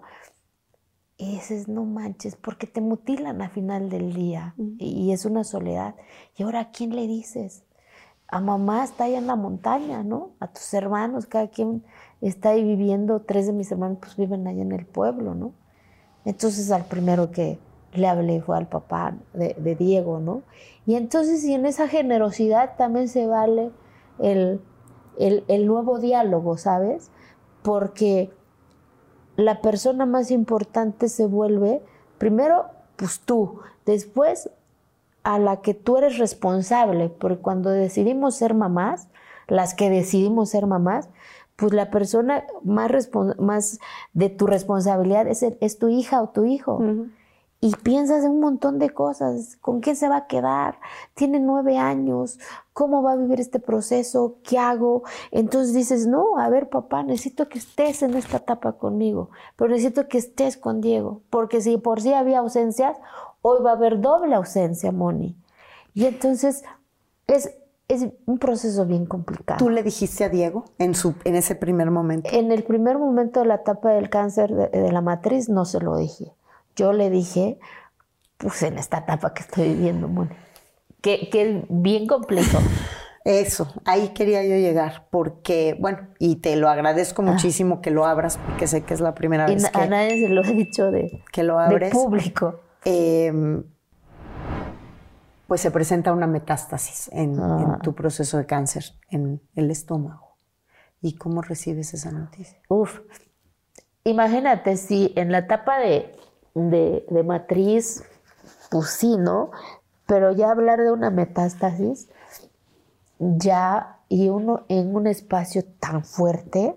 Y dices, no manches, porque te mutilan al final del día, y es una soledad. Y ahora, ¿a quién le dices? A mamá está allá en la montaña, ¿no? A tus hermanos, cada quien está ahí viviendo. 3 de mis hermanos pues viven allá en el pueblo, ¿no? Entonces al primero que le hablé fue al papá de Diego, ¿no? Y entonces, y en esa generosidad también se vale el nuevo diálogo, ¿sabes? Porque la persona más importante se vuelve, primero, pues tú, después a la que tú eres responsable, porque cuando decidimos ser mamás, las que decidimos ser mamás, pues la persona más de tu responsabilidad es tu hija o tu hijo. Uh-huh. Y piensas en un montón de cosas. ¿Con quién se va a quedar? Tiene 9 años. ¿Cómo va a vivir este proceso? ¿Qué hago? Entonces dices, no, a ver, papá, necesito que estés en esta etapa conmigo. Pero necesito que estés con Diego. Porque si por sí había ausencias, hoy va a haber doble ausencia, Moni. Y entonces es un proceso bien complicado. ¿Tú le dijiste a Diego en ese primer momento? En el primer momento de la etapa del cáncer de la matriz no se lo dije. Yo le dije, pues en esta etapa que estoy viviendo, Moni, que es bien complejo. Eso, ahí quería yo llegar, porque, bueno, y te lo agradezco muchísimo que lo abras, porque sé que es la primera vez que... A nadie se lo he dicho que lo abres, de público. Pues se presenta una metástasis en tu proceso de cáncer, en el estómago. ¿Y cómo recibes esa noticia? Imagínate si en la etapa de matriz, pues sí, ¿no? Pero ya hablar de una metástasis, ya, y uno en un espacio tan fuerte,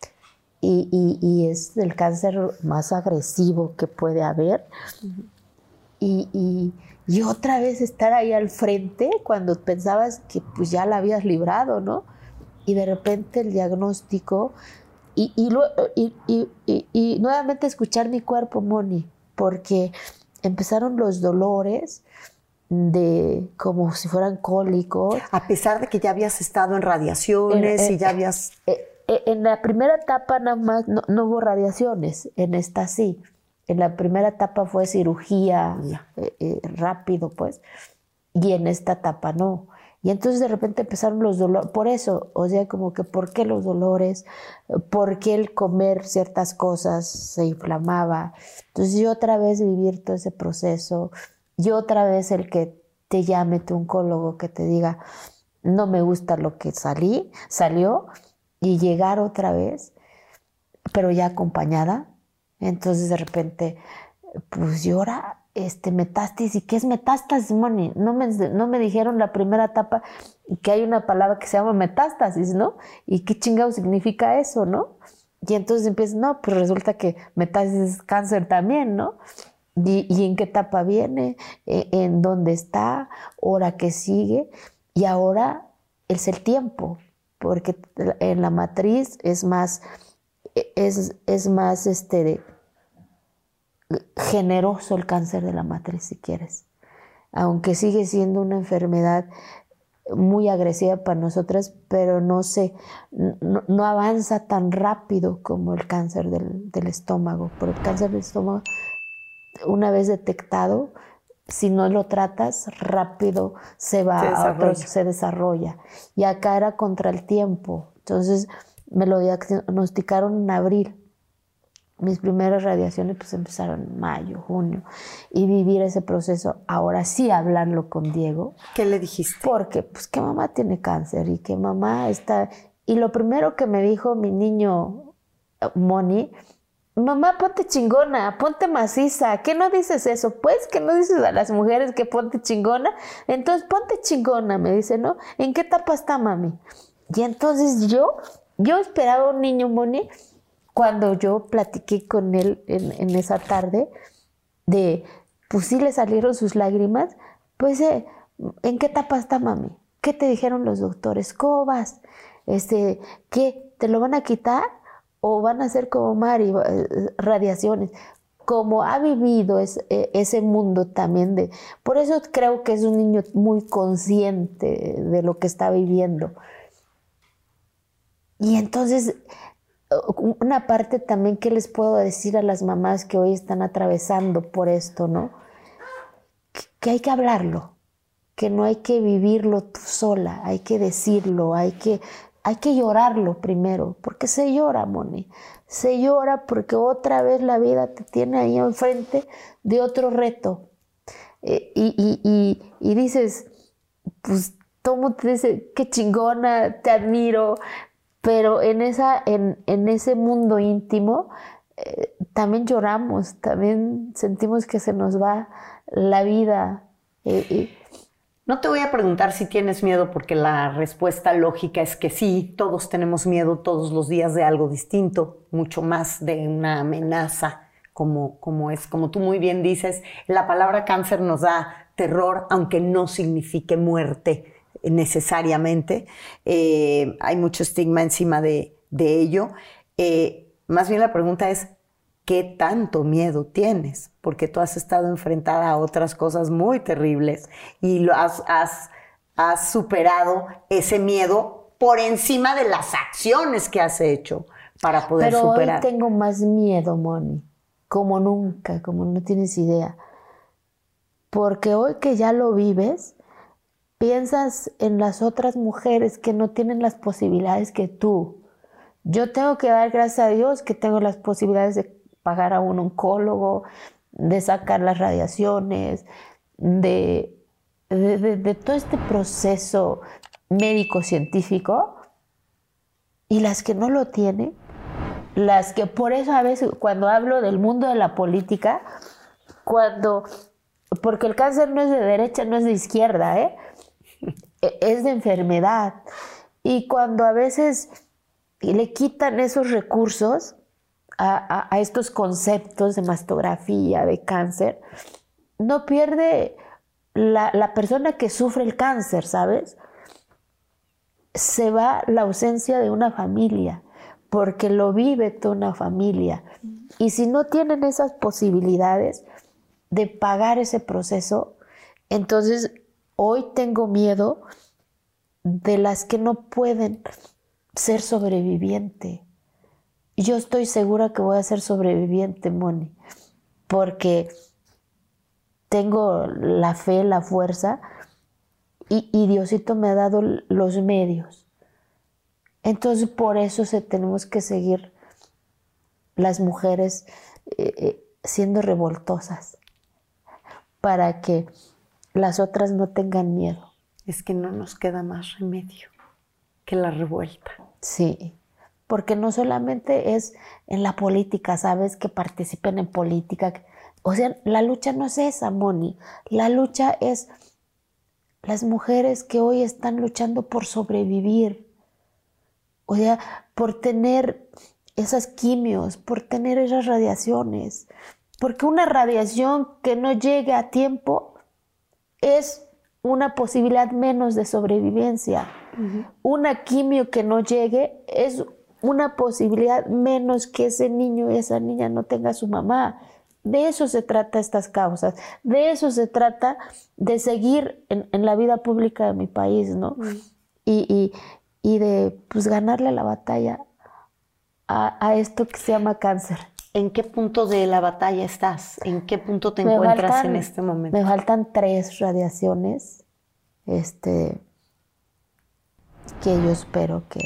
y es el cáncer más agresivo que puede haber, uh-huh. Y otra vez estar ahí al frente cuando pensabas que pues ya la habías librado, ¿no? Y de repente el diagnóstico, y nuevamente escuchar mi cuerpo, Moni, porque empezaron los dolores como si fueran cólicos. A pesar de que ya habías estado en radiaciones y ya habías... En la primera etapa nada más no hubo radiaciones, en esta sí. En la primera etapa fue cirugía rápido, pues, y en esta etapa no. Y entonces de repente empezaron los dolores, por eso, o sea, como que ¿por qué los dolores? ¿Por qué el comer ciertas cosas se inflamaba? Entonces yo otra vez vivir todo ese proceso, yo otra vez el que te llame tu oncólogo, que te diga, no me gusta lo que salió, y llegar otra vez, pero ya acompañada. Entonces de repente, pues llora, metástasis. ¿Y qué es metástasis, Moni? No me dijeron la primera etapa que hay una palabra que se llama metástasis, ¿no? ¿Y qué chingado significa eso, no? Y entonces empiezas, no, pues resulta que metástasis es cáncer también, ¿no? ¿Y en qué etapa viene? ¿En dónde está? ¿Hora que sigue? Y ahora es el tiempo, porque en la matriz es más generoso el cáncer de la matriz, si quieres, aunque sigue siendo una enfermedad muy agresiva para nosotras, pero no avanza tan rápido como el cáncer del estómago. Pero el cáncer del estómago, una vez detectado, si no lo tratas rápido, se desarrolla. Y acá era contra el tiempo. Entonces me lo diagnosticaron en abril. Mis primeras radiaciones pues empezaron en mayo, junio, y vivir ese proceso, ahora sí hablarlo con Diego. ¿Qué le dijiste? Porque pues que mamá tiene cáncer y que mamá está... Y lo primero que me dijo mi niño Moni, mamá, ponte chingona, ponte maciza. ¿Qué no dices eso? Pues que no dices a las mujeres que ponte chingona. Entonces ponte chingona, me dice, ¿no? ¿En qué etapa está mami? Y entonces yo esperaba un niño, Moni, cuando yo platiqué con él en esa tarde, pues sí le salieron sus lágrimas, pues, ¿en qué etapa está mami? ¿Qué te dijeron los doctores? ¿Cómo vas? ¿Qué? ¿Te lo van a quitar? ¿O van a hacer como Mari, radiaciones? Como ha vivido ese mundo también Por eso creo que es un niño muy consciente de lo que está viviendo. Y entonces... Una parte también que les puedo decir a las mamás que hoy están atravesando por esto, ¿no? Que hay que hablarlo, que no hay que vivirlo tú sola, hay que decirlo, hay que hay que llorarlo primero, porque se llora, Moni. Se llora porque otra vez la vida te tiene ahí enfrente de otro reto. Y dices, pues todo el mundo te dice, qué chingona, te admiro, pero en ese mundo íntimo también lloramos, también sentimos que se nos va la vida. No te voy a preguntar si tienes miedo, porque la respuesta lógica es que sí, todos tenemos miedo todos los días de algo distinto, mucho más de una amenaza, como tú muy bien dices. La palabra cáncer nos da terror, aunque no signifique muerte necesariamente. Hay mucho estigma encima de ello. Más bien la pregunta es, ¿qué tanto miedo tienes? Porque tú has estado enfrentada a otras cosas muy terribles y has superado ese miedo por encima de las acciones que has hecho para poder superar. Pero hoy tengo más miedo, Moni, como nunca, como no tienes idea. Porque hoy que ya lo vives, piensas en las otras mujeres que no tienen las posibilidades que tú. Yo tengo que dar gracias a Dios que tengo las posibilidades de pagar a un oncólogo, de sacar las radiaciones, de todo este proceso médico-científico, y las que no lo tienen, las que por eso a veces cuando hablo del mundo de la política, porque el cáncer no es de derecha, no es de izquierda, es de enfermedad, y cuando a veces le quitan esos recursos a estos conceptos de mastografía, de cáncer, no pierde la persona que sufre el cáncer, ¿sabes? Se va la ausencia de una familia, porque lo vive toda una familia. Y si no tienen esas posibilidades de pagar ese proceso, entonces hoy tengo miedo de las que no pueden ser sobreviviente. Yo estoy segura que voy a ser sobreviviente, Moni, porque tengo la fe, la fuerza, y Diosito me ha dado los medios. Entonces, por eso tenemos que seguir las mujeres siendo revoltosas, para que las otras no tengan miedo. Es que no nos queda más remedio que la revuelta. Sí. Porque no solamente es en la política, ¿sabes? Que participen en política. O sea, la lucha no es esa, Moni. La lucha es las mujeres que hoy están luchando por sobrevivir. O sea, por tener esas quimios, por tener esas radiaciones. Porque una radiación que no llegue a tiempo es una posibilidad menos de sobrevivencia. Uh-huh. Una quimio que no llegue es una posibilidad menos que ese niño y esa niña no tenga a su mamá. De eso se trata estas causas. De eso se trata de seguir en la vida pública de mi país, ¿no? Y de pues ganarle la batalla a esto que se llama cáncer. ¿En qué punto de la batalla estás? ¿En qué punto te encuentras en este momento? Me faltan 3 radiaciones, que yo espero que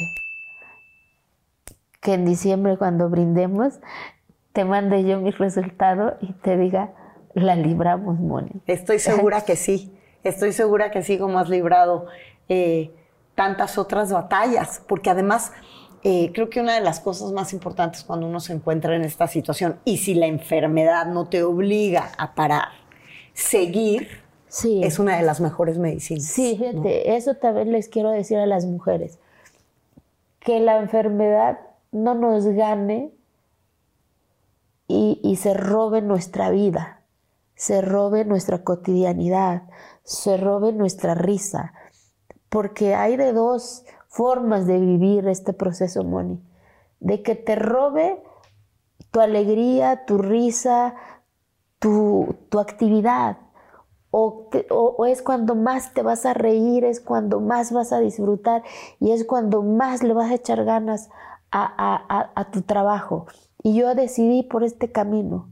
en diciembre, cuando brindemos, te mande yo mi resultado y te diga, la libramos, Moni. Estoy segura que sí. Estoy segura que sí, como has librado tantas otras batallas, porque además creo que una de las cosas más importantes cuando uno se encuentra en esta situación, y si la enfermedad no te obliga a parar, seguir, sí, es una de las mejores medicinas. Sí, fíjate, ¿no? Eso también les quiero decir a las mujeres, que la enfermedad no nos gane y se robe nuestra vida, se robe nuestra cotidianidad, se robe nuestra risa, porque hay de 2 formas de vivir este proceso, Moni, de que te robe tu alegría, tu risa, tu actividad, o es cuando más te vas a reír, es cuando más vas a disfrutar y es cuando más le vas a echar ganas a tu trabajo. Y yo decidí por este camino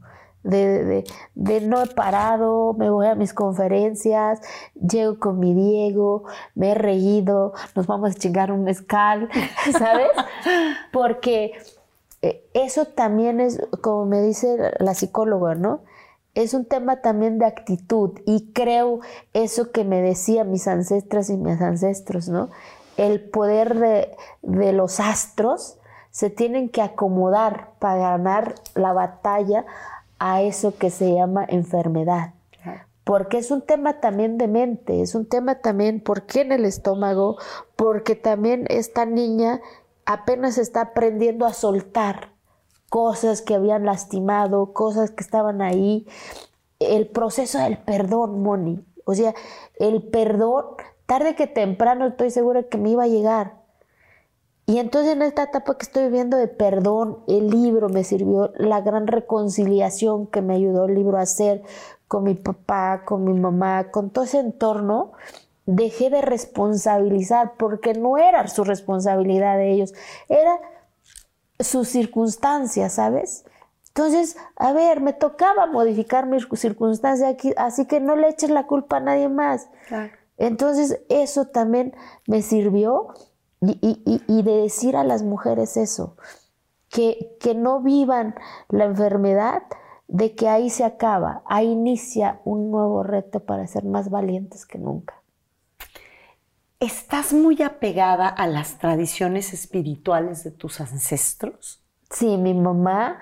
no he parado, me voy a mis conferencias, llego con mi Diego, me he reído, nos vamos a chingar un mezcal, ¿sabes? Porque eso también es, como me dice la psicóloga, ¿no? Es un tema también de actitud, y creo eso que me decían mis ancestras y mis ancestros, ¿no? El poder de los astros se tienen que acomodar para ganar la batalla a eso que se llama enfermedad. Porque es un tema también de mente, es un tema también, ¿por qué en el estómago? Porque también esta niña apenas está aprendiendo a soltar cosas que habían lastimado, cosas que estaban ahí. El proceso del perdón, Moni. O sea, el perdón, tarde que temprano estoy segura que me iba a llegar. Y entonces en esta etapa que estoy viviendo de perdón, el libro me sirvió, la gran reconciliación que me ayudó el libro a hacer con mi papá, con mi mamá, con todo ese entorno. Dejé de responsabilizar, porque no era su responsabilidad de ellos, era sus circunstancias, ¿sabes? Entonces, a ver, me tocaba modificar mis circunstancias aquí, así que no le eches la culpa a nadie más. Claro. Entonces, eso también me sirvió, y de decir a las mujeres eso, que no vivan la enfermedad de que ahí se acaba, ahí inicia un nuevo reto para ser más valientes que nunca. ¿Estás muy apegada a las tradiciones espirituales de tus ancestros? Sí, mi mamá,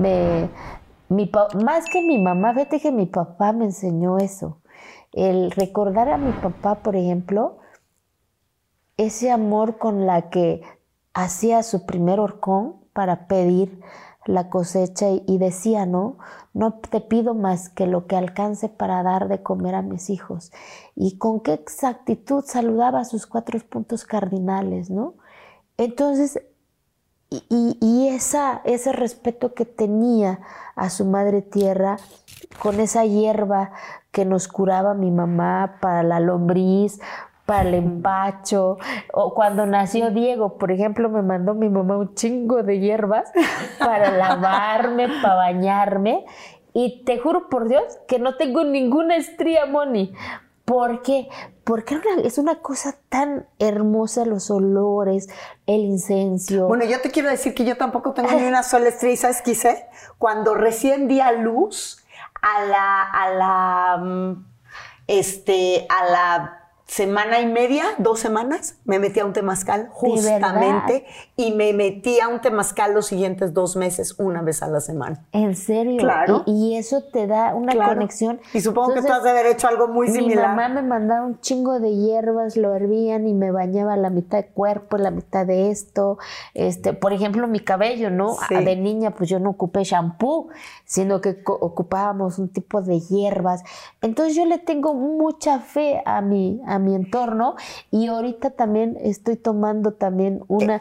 más que mi mamá, fíjate que mi papá me enseñó eso. El recordar a mi papá, por ejemplo, ese amor con la que hacía su primer horcón para pedir la cosecha y decía, no te pido más que lo que alcance para dar de comer a mis hijos. Y con qué exactitud saludaba a sus 4 puntos cardinales, ¿no? Entonces, y ese respeto que tenía a su madre tierra, con esa hierba que nos curaba mi mamá para la lombriz, para el empacho, o cuando nació Diego, por ejemplo, me mandó mi mamá un chingo de hierbas para lavarme, para bañarme, y te juro por Dios que no tengo ninguna estría, Moni. ¿Por qué? Porque es una cosa tan hermosa, los olores, el incienso. Bueno, yo te quiero decir que yo tampoco tengo ni una sola estría. ¿Sabes qué hice? Cuando recién di a luz, a la semana y media, 2 semanas, me metí a un temazcal justamente, y me metí a un temazcal los siguientes 2 meses, una vez a la semana. ¿En serio? Claro. Y eso te da una conexión. Y supongo que tú has de haber hecho algo muy similar. Mi mamá me mandaba un chingo de hierbas, lo hervían y me bañaba la mitad de cuerpo, la mitad de esto. Por ejemplo, mi cabello, ¿no? Sí. De niña, pues yo no ocupé shampoo, sino que ocupábamos un tipo de hierbas. Entonces yo le tengo mucha fe a mi entorno, y ahorita también estoy tomando también una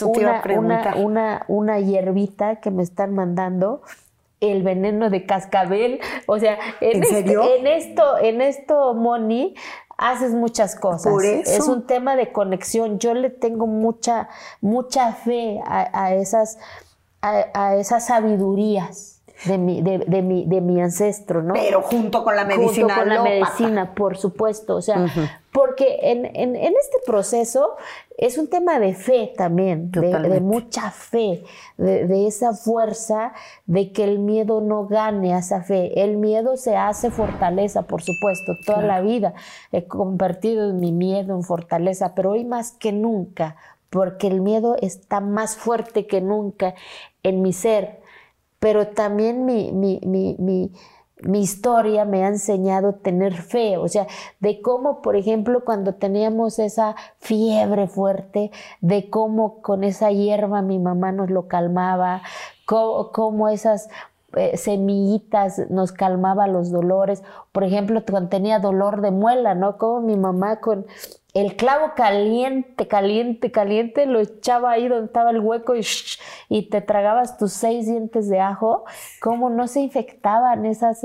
hierbita que me están mandando, el veneno de cascabel. O sea, ¿En serio? En esto, Moni, haces muchas cosas. Por eso. Es un tema de conexión. Yo le tengo mucha fe a esas sabidurías de mi ancestro, ¿no? Pero junto con la medicina. Junto con la medicina, por supuesto. O sea, porque en este proceso es un tema de fe también, de mucha fe, de esa fuerza de que el miedo no gane a esa fe. El miedo se hace fortaleza, por supuesto, toda la vida he convertido mi miedo en fortaleza, pero hoy más que nunca, porque el miedo está más fuerte que nunca en mi ser. Pero también mi historia me ha enseñado a tener fe, o sea, de cómo, por ejemplo, cuando teníamos esa fiebre fuerte, de cómo con esa hierba mi mamá nos lo calmaba, cómo esas semillitas nos calmaba los dolores. Por ejemplo, cuando tenía dolor de muela, ¿no? Como mi mamá con el clavo caliente, lo echaba ahí donde estaba el hueco y te tragabas tus 6 dientes de ajo. Cómo no se infectaban esas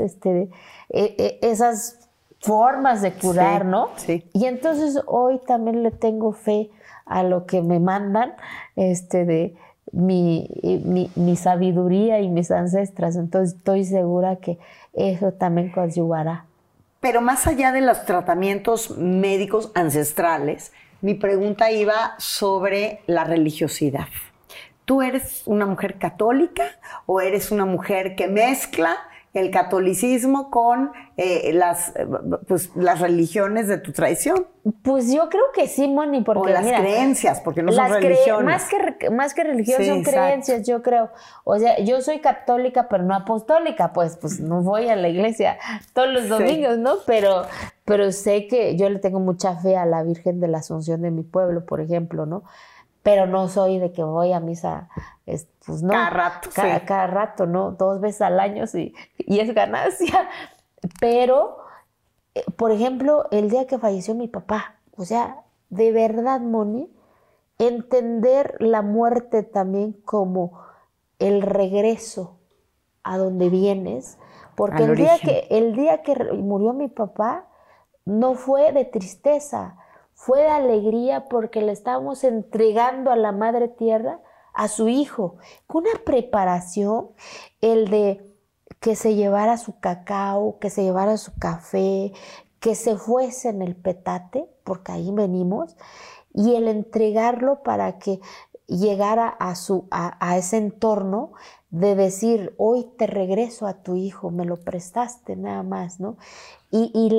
formas de curar, ¿no? Sí. Y entonces hoy también le tengo fe a lo que me mandan, mi sabiduría y mis ancestras. Entonces estoy segura que eso también coadyuvará. Pero más allá de los tratamientos médicos ancestrales, mi pregunta iba sobre la religiosidad. ¿Tú eres una mujer católica o eres una mujer que mezcla el catolicismo con las religiones de tu tradición? Pues yo creo que sí, Moni, porque o las mira, creencias, porque no son religiones. Más que religión, sí, son creencias, yo creo. O sea, yo soy católica, pero no apostólica, pues no voy a la iglesia todos los domingos, ¿no? Pero sé que yo le tengo mucha fe a la Virgen de la Asunción de mi pueblo, por ejemplo, ¿no? Pero no soy de que voy a misa, pues no. Cada rato, cada rato, ¿no? 2 veces al año, sí, y es ganancia. Pero, por ejemplo, el día que falleció mi papá, o sea, de verdad, Moni, entender la muerte también como el regreso a donde vienes, porque el día que murió mi papá no fue de tristeza, fue de alegría porque le estábamos entregando a la Madre Tierra a su hijo, con una preparación, el de que se llevara su cacao, que se llevara su café, que se fuese en el petate, porque ahí venimos, y el entregarlo para que llegara a ese entorno de decir, hoy te regreso a tu hijo, me lo prestaste nada más, ¿no? Y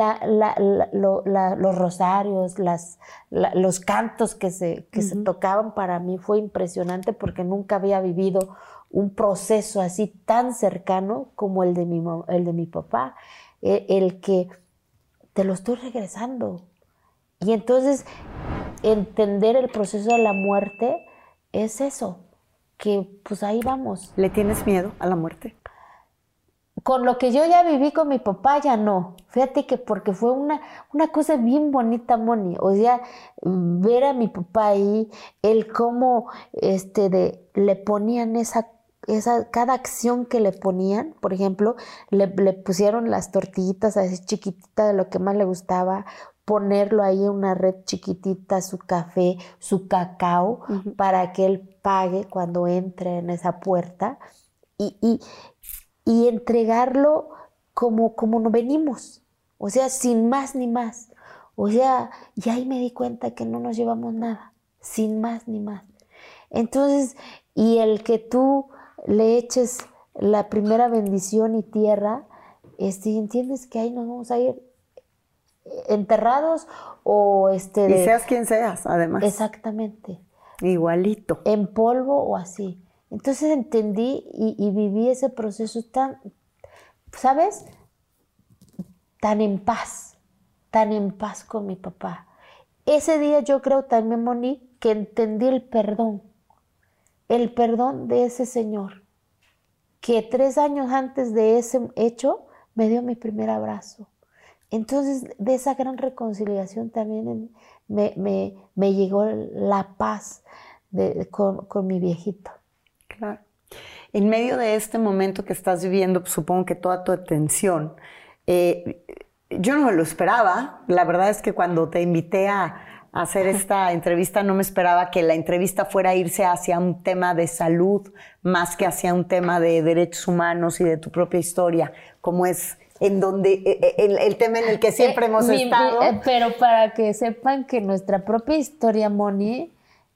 los rosarios, los cantos que se tocaban para mí fue impresionante porque nunca había vivido un proceso así tan cercano como el de mi papá, el que te lo estoy regresando. Y entonces entender el proceso de la muerte es eso, que pues ahí vamos. ¿Le tienes miedo a la muerte? Con lo que yo ya viví con mi papá, ya no. Fíjate que porque fue una cosa bien bonita, Moni. O sea, ver a mi papá ahí, el cómo le ponían cada acción que le ponían. Por ejemplo, le pusieron las tortillitas así chiquititas de lo que más le gustaba, ponerlo ahí en una red chiquitita, su café, su cacao, para que él pague cuando entre en esa puerta. Y entregarlo como nos venimos, o sea, sin más ni más. O sea, y ahí me di cuenta que no nos llevamos nada, sin más ni más. Entonces, y el que tú le eches la primera bendición y tierra, entiendes que ahí nos vamos a ir enterrados o y seas quien seas, además. Exactamente. Igualito. En polvo o así. Entonces entendí y viví ese proceso tan, ¿sabes? Tan en paz con mi papá. Ese día yo creo también, Moni, que entendí el perdón de ese señor, que 3 años antes de ese hecho me dio mi primer abrazo. Entonces, de esa gran reconciliación también me llegó la paz con mi viejito. Claro. En medio de este momento que estás viviendo, pues, supongo que toda tu atención, yo no me lo esperaba. La verdad es que cuando te invité a hacer esta entrevista, no me esperaba que la entrevista fuera a irse hacia un tema de salud más que hacia un tema de derechos humanos y de tu propia historia, como es en donde el tema en el que siempre hemos estado. Pero para que sepan que nuestra propia historia, Moni,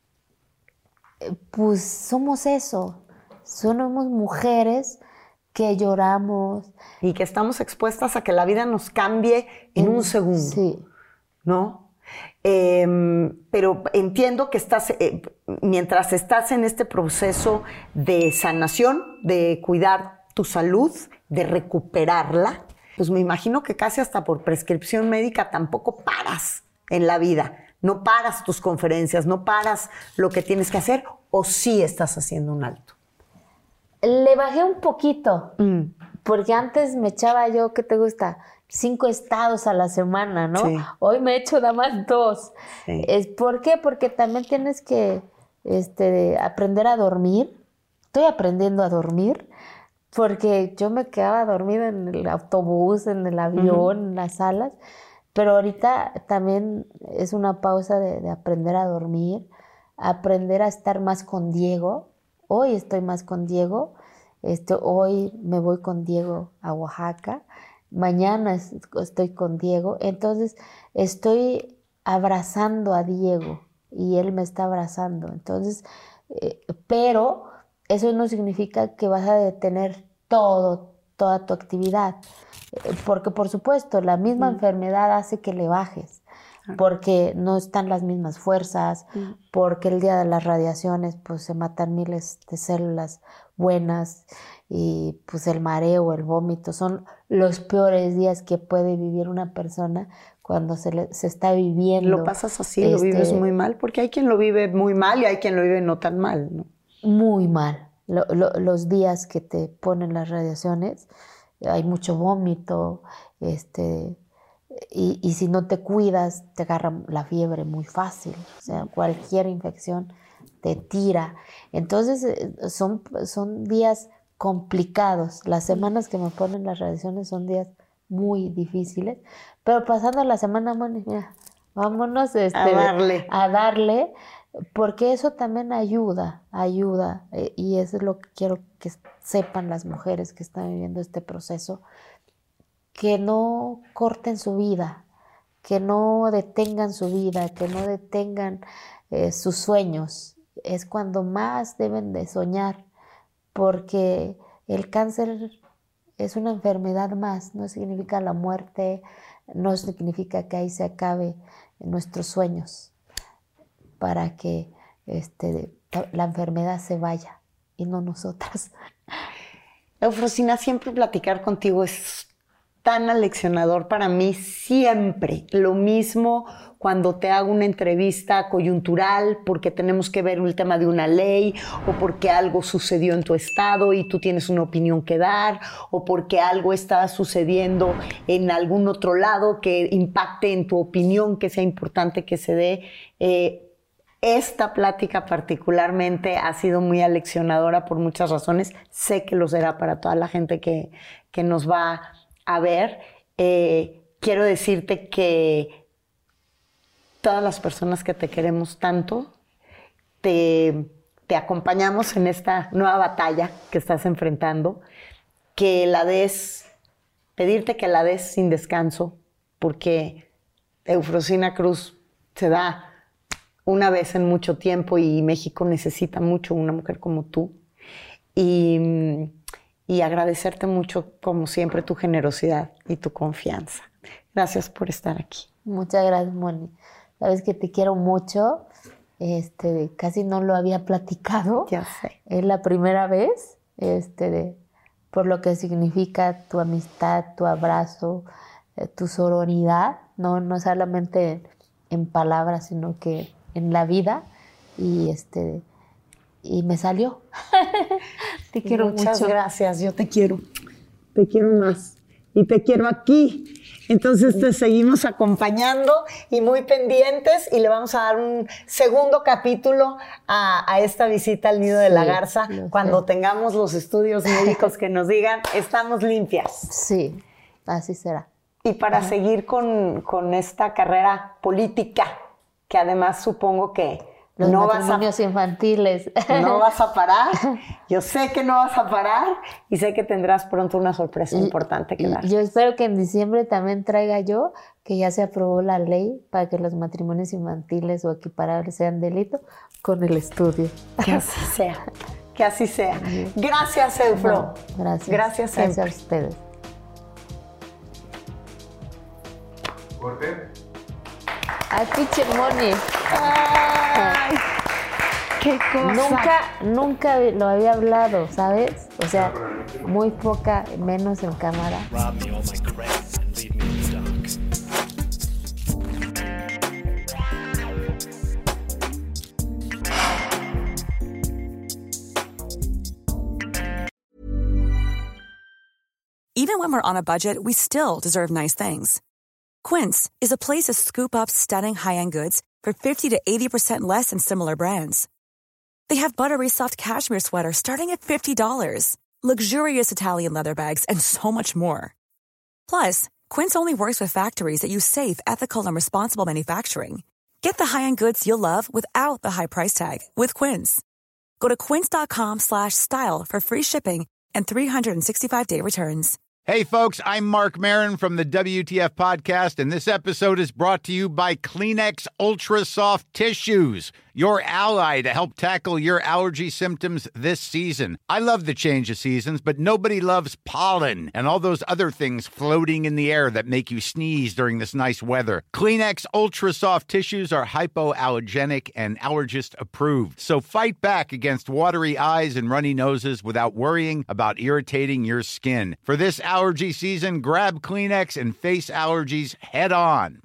pues somos eso, somos mujeres que lloramos. Y que estamos expuestas a que la vida nos cambie en un segundo, sí. ¿no? Pero entiendo que estás, mientras estás en este proceso de sanación, de cuidar tu salud, de recuperarla, pues me imagino que casi hasta por prescripción médica tampoco paras en la vida. No paras tus conferencias, no paras lo que tienes que hacer, o sí estás haciendo un alto. Le bajé un poquito, porque antes me echaba yo, ¿qué te gusta? 5 estados a la semana, ¿no? Sí. Hoy me echo nada más 2. Sí. ¿Por qué? Porque también tienes que aprender a dormir. Estoy aprendiendo a dormir, porque yo me quedaba dormida en el autobús, en el avión, en las salas. Pero ahorita también es una pausa de aprender a dormir, aprender a estar más con Diego. hoy estoy más con Diego, hoy me voy con Diego a Oaxaca, mañana estoy con Diego, entonces estoy abrazando a Diego y él me está abrazando, entonces, pero eso no significa que vas a detener toda tu actividad, porque por supuesto la misma enfermedad hace que le bajes, porque no están las mismas fuerzas, porque el día de las radiaciones pues se matan miles de células buenas y pues el mareo, el vómito son los peores días que puede vivir una persona cuando se está viviendo. Lo pasas así, lo vives muy mal, porque hay quien lo vive muy mal y hay quien lo vive no tan mal, ¿no? Muy mal. Los días que te ponen las radiaciones, hay mucho vómito, y si no te cuidas, te agarra la fiebre muy fácil. O sea, cualquier infección te tira. Entonces, son días complicados. Las semanas que me ponen las radiaciones son días muy difíciles. Pero pasando la semana, bueno, mira, vámonos a darle, porque eso también ayuda. Y eso es lo que quiero que sepan las mujeres que están viviendo este proceso, que no corten su vida, que no detengan su vida, que no detengan sus sueños. Es cuando más deben de soñar, porque el cáncer es una enfermedad más, no significa la muerte, no significa que ahí se acabe nuestros sueños, para que la enfermedad se vaya y no nosotras. Eufrosina, siempre platicar contigo es tan aleccionador para mí, siempre. Lo mismo cuando te hago una entrevista coyuntural porque tenemos que ver el tema de una ley, o porque algo sucedió en tu estado y tú tienes una opinión que dar, o porque algo está sucediendo en algún otro lado que impacte en tu opinión, que sea importante que se dé. Esta plática particularmente ha sido muy aleccionadora por muchas razones. Sé que lo será para toda la gente que nos va a ver. Quiero decirte que todas las personas que te queremos tanto, te acompañamos en esta nueva batalla que estás enfrentando, pedirte que la des sin descanso, porque Eufrosina Cruz se da una vez en mucho tiempo y México necesita mucho una mujer como tú. Y agradecerte mucho, como siempre, tu generosidad y tu confianza. Gracias por estar aquí. Muchas gracias, Moni. Sabes que te quiero mucho. Casi no lo había platicado. Ya sé. Es la primera vez, por lo que significa tu amistad, tu abrazo, tu sororidad, no solamente en palabras, sino que en la vida. Y me salió. Te quiero mucho. Muchas gracias, yo te quiero. Te quiero más. Y te quiero aquí. Entonces te seguimos acompañando y muy pendientes, y le vamos a dar un segundo capítulo a esta visita al Nido de la Garza cuando tengamos los estudios médicos que nos digan, estamos limpias. Sí, así será. Y para seguir con esta carrera política, que además supongo que los matrimonios infantiles. No vas a parar. Yo sé que no vas a parar y sé que tendrás pronto una sorpresa importante que dar. Yo espero que en diciembre también traiga yo que ya se aprobó la ley para que los matrimonios infantiles o equiparables sean delito con el estudio. Que así sea. Que así sea. Gracias, Eufro. No, gracias. Gracias siempre. Gracias a ustedes. ¿Corte? Aquí, Moni. ¡Ay! ¡Qué cosa! Nunca lo había hablado, ¿sabes? O sea, muy poca, menos en cámara. Even when we're on a budget, we still deserve nice things. Quince is a place to scoop up stunning high-end goods for 50 to 80% less than similar brands. They have buttery soft cashmere sweaters starting at $50, luxurious Italian leather bags, and so much more. Plus, Quince only works with factories that use safe, ethical, and responsible manufacturing. Get the high-end goods you'll love without the high price tag with Quince. Go to quince.com/style for free shipping and 365-day returns. Hey, folks, I'm Mark Maron from the WTF Podcast, and this episode is brought to you by Kleenex Ultra Soft Tissues, your ally to help tackle your allergy symptoms this season. I love the change of seasons, but nobody loves pollen and all those other things floating in the air that make you sneeze during this nice weather. Kleenex Ultra Soft Tissues are hypoallergenic and allergist approved, so fight back against watery eyes and runny noses without worrying about irritating your skin. For this allergy season, grab Kleenex and face allergies head on.